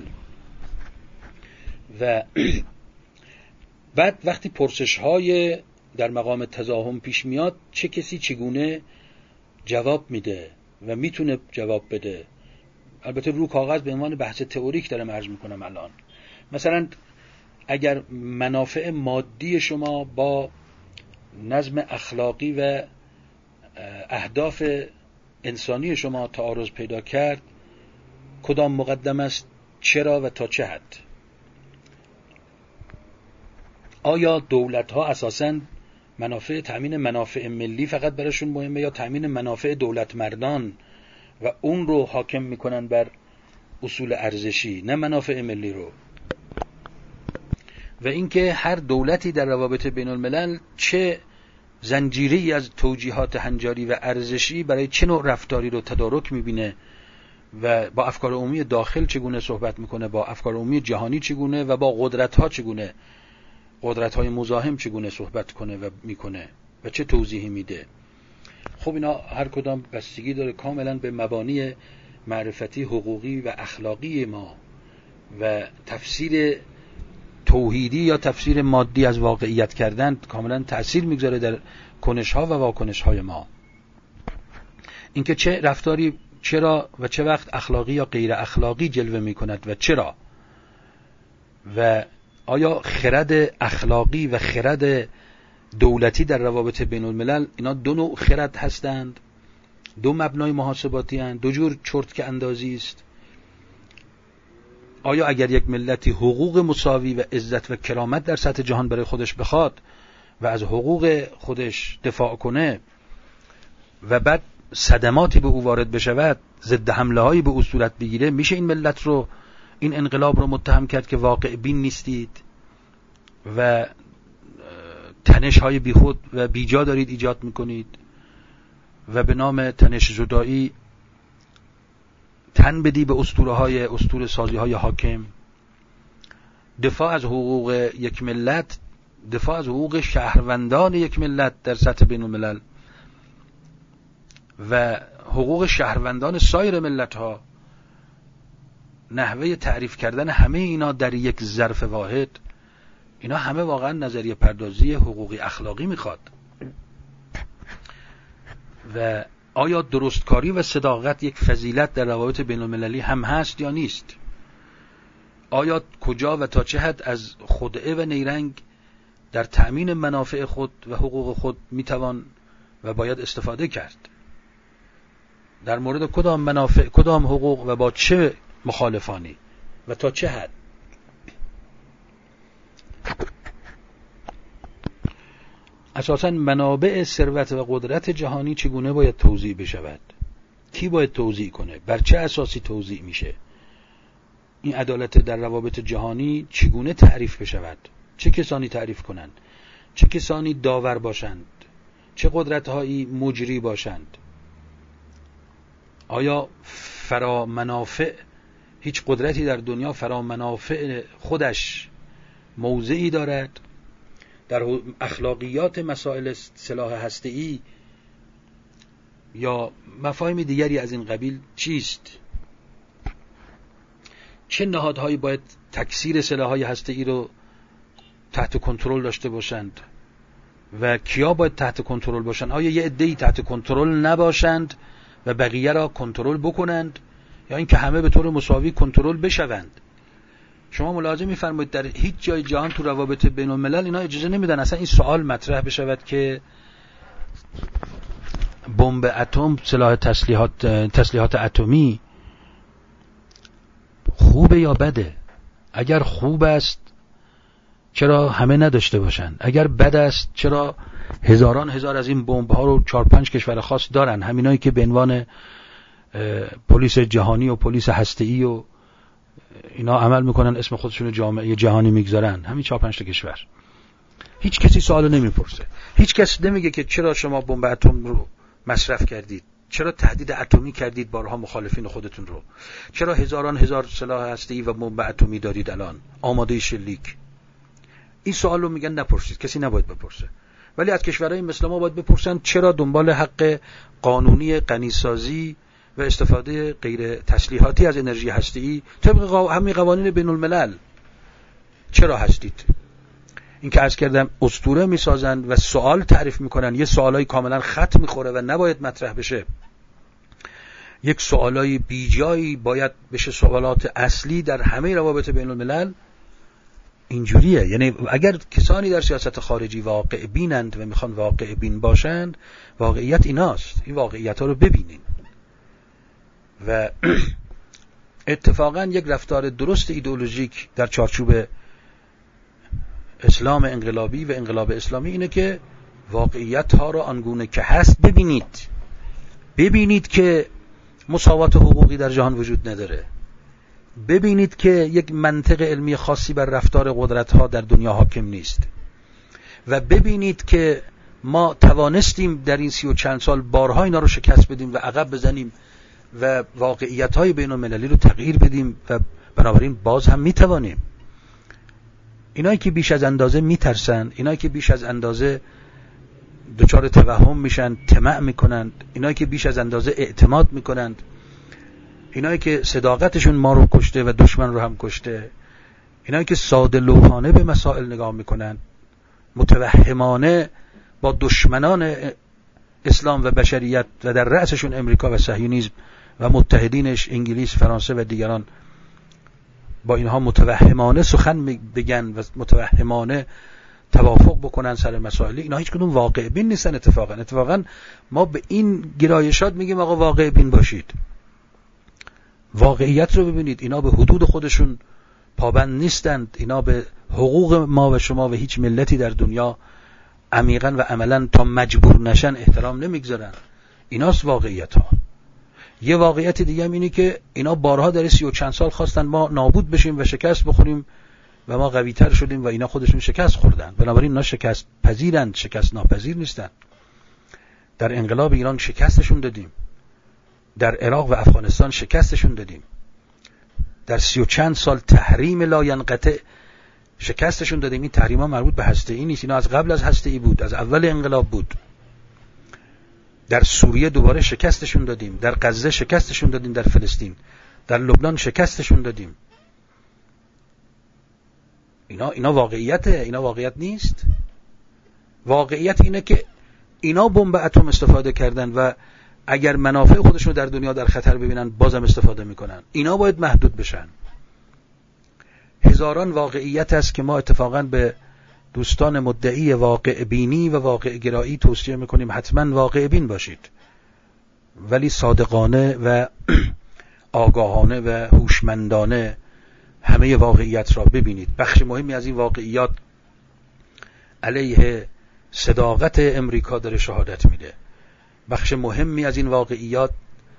Speaker 1: و بعد وقتی پرسش های در مقام تزاحم پیش میاد چه کسی چگونه جواب میده و میتونه جواب بده. البته رو کاغذ به عنوان بحث تئوریک دارم عرض میکنم الان. مثلا اگر منافع مادی شما با نظم اخلاقی و اهداف انسانی شما تعارض پیدا کرد، کدام مقدم است، چرا و تا چه حد؟ آیا دولت‌ها اساساً تأمین منافع ملی فقط براشون مهمه یا تأمین منافع دولت مردان و اون رو حاکم میکنن بر اصول ارزشی، نه منافع ملی رو؟ و اینکه هر دولتی در روابط بین الملل چه زنجیری از توجیهات هنجاری و ارزشی برای چه نوع رفتاری رو تدارک میبینه و با افکار عمومی داخل چگونه صحبت میکنه، با افکار عمومی جهانی چگونه و با قدرت‌ها چگونه، قدرت‌های مزاحم چگونه صحبت کنه و میکنه و چه توضیحی میده. خب اینا هر کدام بستگی داره کاملا به مبانی معرفتی، حقوقی و اخلاقی ما و تفسیر توحیدی یا تفسیر مادی از واقعیت کردن کاملا تأثیر میگذاره در کنش‌ها و واکنش‌های ما. اینکه چه رفتاری چرا و چه وقت اخلاقی یا غیر اخلاقی جلوه میکند و چرا، و آیا خرد اخلاقی و خرد دولتی در روابط بین الملل اینا دو نوع خرد هستند، دو مبنای محاسباتی هستند، دو جور چرت که اندازی است. آیا اگر یک ملتی حقوق مساوی و عزت و کرامت در سطح جهان برای خودش بخواد و از حقوق خودش دفاع کنه و بعد صدماتی به او وارد بشود، ضد حمله هایی به او صورت بگیره، میشه این ملت رو، این انقلاب رو متهم کرد که واقع بین نیستید و تنش های بیخود و بیجا دارید ایجاد میکنید و به نام تنش زدایی تن بدی به اسطوره سازی های حاکم؟ دفاع از حقوق یک ملت، دفاع از حقوق شهروندان یک ملت در سطح بین الملل و حقوق شهروندان سایر ملت ها، نحوه تعریف کردن همه اینا در یک ظرف واحد، اینا همه واقعا نظریه پردازی حقوقی اخلاقی میخواد. و آیا درستکاری و صداقت یک فضیلت در روابط بین المللی هم هست یا نیست؟ آیا کجا و تا چه حد از خدعه و نیرنگ در تأمین منافع خود و حقوق خود میتوان و باید استفاده کرد؟ در مورد کدام منافع، کدام حقوق و با چه مخالفانی و تا چه حد؟ اساساً منابع ثروت و قدرت جهانی چگونه باید توزیع بشود؟ کی باید توزیع کنه؟ بر چه اساسی توزیع میشه؟ این عدالت در روابط جهانی چگونه تعریف بشود؟ چه کسانی تعریف کنند؟ چه کسانی داور باشند؟ چه قدرت‌هایی مجری باشند؟ آیا فرا منافع، هیچ قدرتی در دنیا فرا منافع خودش موضعی دارد؟ در اخلاقیات مسائل سلاح هسته‌ای یا مفاهیم دیگری از این قبیل چیست؟ چه نهادهایی باید تکثیر سلاح‌های هسته‌ای رو تحت کنترل داشته باشند و کیا باید تحت کنترل باشند؟ آیا یه عده‌ای تحت کنترل نباشند و بقیه را کنترل بکنند، یا اینکه همه به طور مساوی کنترل بشوند؟ شما ملاحظه می‌فرمایید در هیچ جای جهان تو روابط بین الملل اینا اجازه نمیدن اصلا این سوال مطرح بشود که بمب اتم، سلاح تسلیحات اتمی خوبه یا بده؟ اگر خوب است چرا همه نداشته باشند؟ اگر بد است چرا هزاران هزار از این بمب ها رو 4-5 کشور خاص دارن، همینایی که به عنوان پلیس جهانی و پلیس هسته‌ای و اینا عمل میکنن، اسم خودشون جامعه جهانی میگذارن، همین 4-5 کشور. هیچ کسی سوالو نمیپرسه، هیچ کس نمیگه که چرا شما بمب اتم رو مصرف کردید، چرا تهدید اتمی کردید بارها مخالفین خودتون رو، چرا هزاران هزار سلاح هسته‌ای و بمب اتمی دارید الان آماده شلیک. این سوالو میگن نپرسید، کسی نباید بپرسه. ولی از کشورهای مثل ما باید بپرسن چرا دنبال حق قانونی غنیسازی و استفاده غیر تسلیحاتی از انرژی هسته‌ای طبق همین قوانین بین الملل چرا هستید؟ این که عرض کردم اسطوره میسازن و سوال تعریف میکنن، یه سوالای کاملا خط میخوره و نباید مطرح بشه، یک سوالای بیجایی باید بشه سوالات اصلی در همه روابط بین الملل. اینجوریه. یعنی اگر کسانی در سیاست خارجی واقع بینند و میخوان واقع بین باشند، واقعیت ایناست، این واقعیت ها رو ببینین. و اتفاقا یک رفتار درست ایدئولوژیک در چارچوب اسلام انقلابی و انقلاب اسلامی اینه که واقعیت ها رو آنگونه که هست ببینید که مساوات حقوقی در جهان وجود نداره، ببینید که یک منطق علمی خاصی بر رفتار قدرت ها در دنیا حاکم نیست و ببینید که ما توانستیم در این 30 و چند سال بارها اینا رو شکست بدیم و عقب بزنیم و واقعیت های بین المللی رو تغییر بدیم و بنابراین باز هم میتوانیم. اینایی که بیش از اندازه میترسن، اینایی که بیش از اندازه دچار توهم میشن، طمع میکنند، اینایی که بیش از اندازه اعتماد میکنند، اینایی که صداقتشون ما رو کشته و دشمن رو هم کشته، اینایی که ساده لوحانه به مسائل نگاه میکنند، متوهمانه با دشمنان اسلام و بشریت و در رأسشون امریکا و صهیونیسم و متحدینش انگلیس، فرانسه و دیگران، با اینها متوهمانه سخن بگن و متوهمانه توافق بکنن سر مسائل، اینا هیچ کدوم واقع بین نیستن. اتفاقا ما به این گرایشات میگیم آقا واقع بین باشید، واقعیت رو ببینید. اینا به حدود خودشون پابند نیستند. اینا به حقوق ما و شما و هیچ ملتی در دنیا عمیقاً و عملاً تا مجبور نشن احترام نمیگذارن. ایناست واقعیت ها. یه واقعیت دیگه هم اینه که اینا بارها در 30 و چند سال خواستن ما نابود بشیم و شکست بخوریم و ما قوی تر شدیم و اینا خودشون شکست خوردن. بنابراین اینا شکست پذیرند، شکست ناپذیر نیستن. در انقلاب ایران شکستشون دادیم، در عراق و افغانستان شکستشون دادیم، در 30 و چند سال تحریم لاینقطع شکستشون دادیم. این تحریم ها مربوط به هسته‌ای نیست، اینا از قبل از هسته‌ای بود، از اول انقلاب بود. در سوریه دوباره شکستشون دادیم، در غزه شکستشون دادیم، در فلسطین، در لبنان شکستشون دادیم. اینا واقعیته، اینا واقعیت نیست. واقعیت اینه که اینا بمب اتم استفاده کردن و اگر منافع خودشون در دنیا در خطر ببینن بازم استفاده میکنن. اینا باید محدود بشن. هزاران واقعیت است که ما اتفاقا به دوستان مدعی واقع بینی و واقع گرایی توصیه میکنیم حتما واقع بین باشید، ولی صادقانه و آگاهانه و هوشمندانه همه واقعیت را ببینید. بخش مهمی از این واقعیات علیه صداقت امریکا داره شهادت میده. بخش مهمی از این واقعیات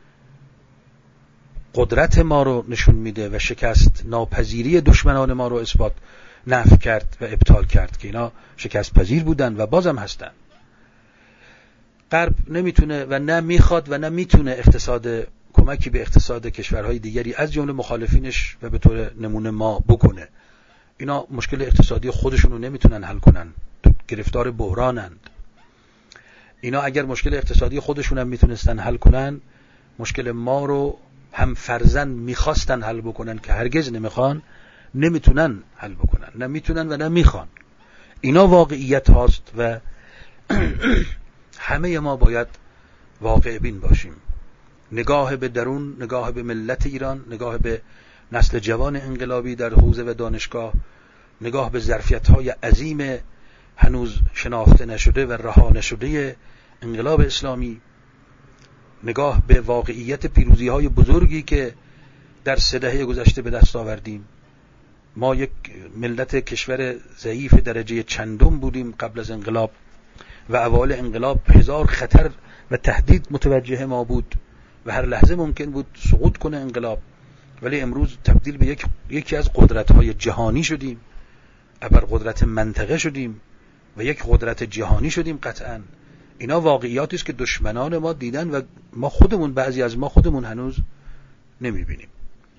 Speaker 1: قدرت ما رو نشون میده و شکست ناپذیری دشمنان ما رو نفی کرد و ابطال کرد که اینا شکست پذیر بودن و بازم هستن. غرب نمیتونه و نه میخواد و نه میتونه کمکی به اقتصاد کشورهای دیگری از جمله مخالفینش و به طور نمونه ما بکنه. اینا مشکل اقتصادی خودشون رو نمیتونن حل کنن، گرفتار بحرانند. اینا اگر مشکل اقتصادی خودشون هم میتونستن حل کنن، مشکل ما رو هم فرضاً میخواستن حل بکنن که هرگز نمیخوان، نمیتونن حل بکنن، نه میتونن و نه میخوان. اینا واقعیت هاست و همه ما باید واقع بین باشیم. نگاه به درون، نگاه به ملت ایران، نگاه به نسل جوان انقلابی در حوزه و دانشگاه، نگاه به ظرفیت‌های عظیم هنوز شناخته نشده و رها نشده انقلاب اسلامی، نگاه به واقعیت پیروزی‌های بزرگی که در 3 دهه گذشته به دست آوردیم. ما یک ملت کشور ضعیف درجه چندم بودیم قبل از انقلاب و اوایل انقلاب 1000 خطر و تهدید متوجه ما بود و هر لحظه ممکن بود سقوط کنه انقلاب، ولی امروز تبدیل به یکی از قدرت‌های جهانی شدیم، ابرقدرت منطقه شدیم و یک قدرت جهانی شدیم قطعاً. اینا واقعیاتی است که دشمنان ما دیدن و ما خودمون، بعضی از ما خودمون هنوز نمی‌بینیم.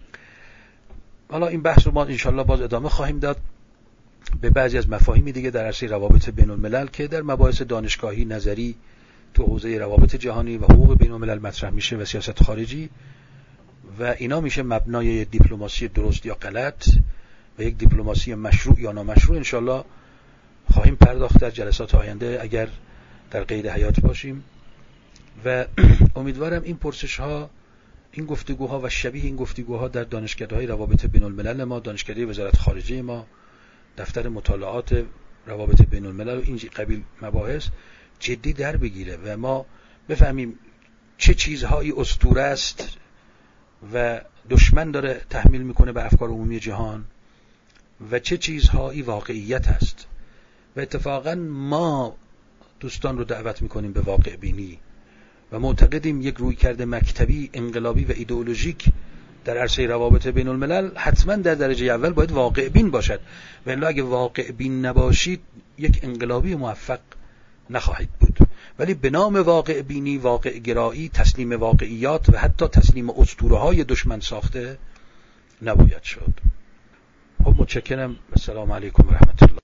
Speaker 1: حالا این بحث رو ما انشالله باز ادامه خواهیم داد به بعضی از مفاهیم دیگه در عرصه روابط بین الملل که در مباحث دانشگاهی نظری تو حوزه روابط جهانی و حقوق بین الملل مطرح میشه و سیاست خارجی، و اینا میشه مبنای دیپلماسی درست یا غلط و یک دیپلماسی مشروع یا نامشروع. انشالله خواهیم پرداخت در جلسات آینده اگر در قید حیات باشیم و امیدوارم این پرسش ها، این گفتگوها و شبیه این گفتگوها در دانشکده‌های روابط بین الملل ما، دانشکده وزارت خارجه ما، دفتر مطالعات روابط بین الملل و این قبیل مباحث جدی در بگیره و ما بفهمیم چه چیزهایی اسطوره است و دشمن داره تحمیل میکنه به افکار عمومی جهان و چه چیزهایی واقعیت است. و اتفاقا ما دوستان رو دعوت میکنیم به واقع بینی و معتقدیم یک رویکرد مکتبی، انقلابی و ایدئولوژیک در عرصه روابط بین الملل حتما در درجه اول باید واقع بین باشد و الا اگه واقع بین نباشید یک انقلابی موفق نخواهید بود. ولی به نام واقع بینی، واقع گرایی، تسلیم واقعیات و حتی تسلیم اسطوره‌های دشمن ساخته نباید شد. خب متشکرم. السلام علیکم و رحمت الله.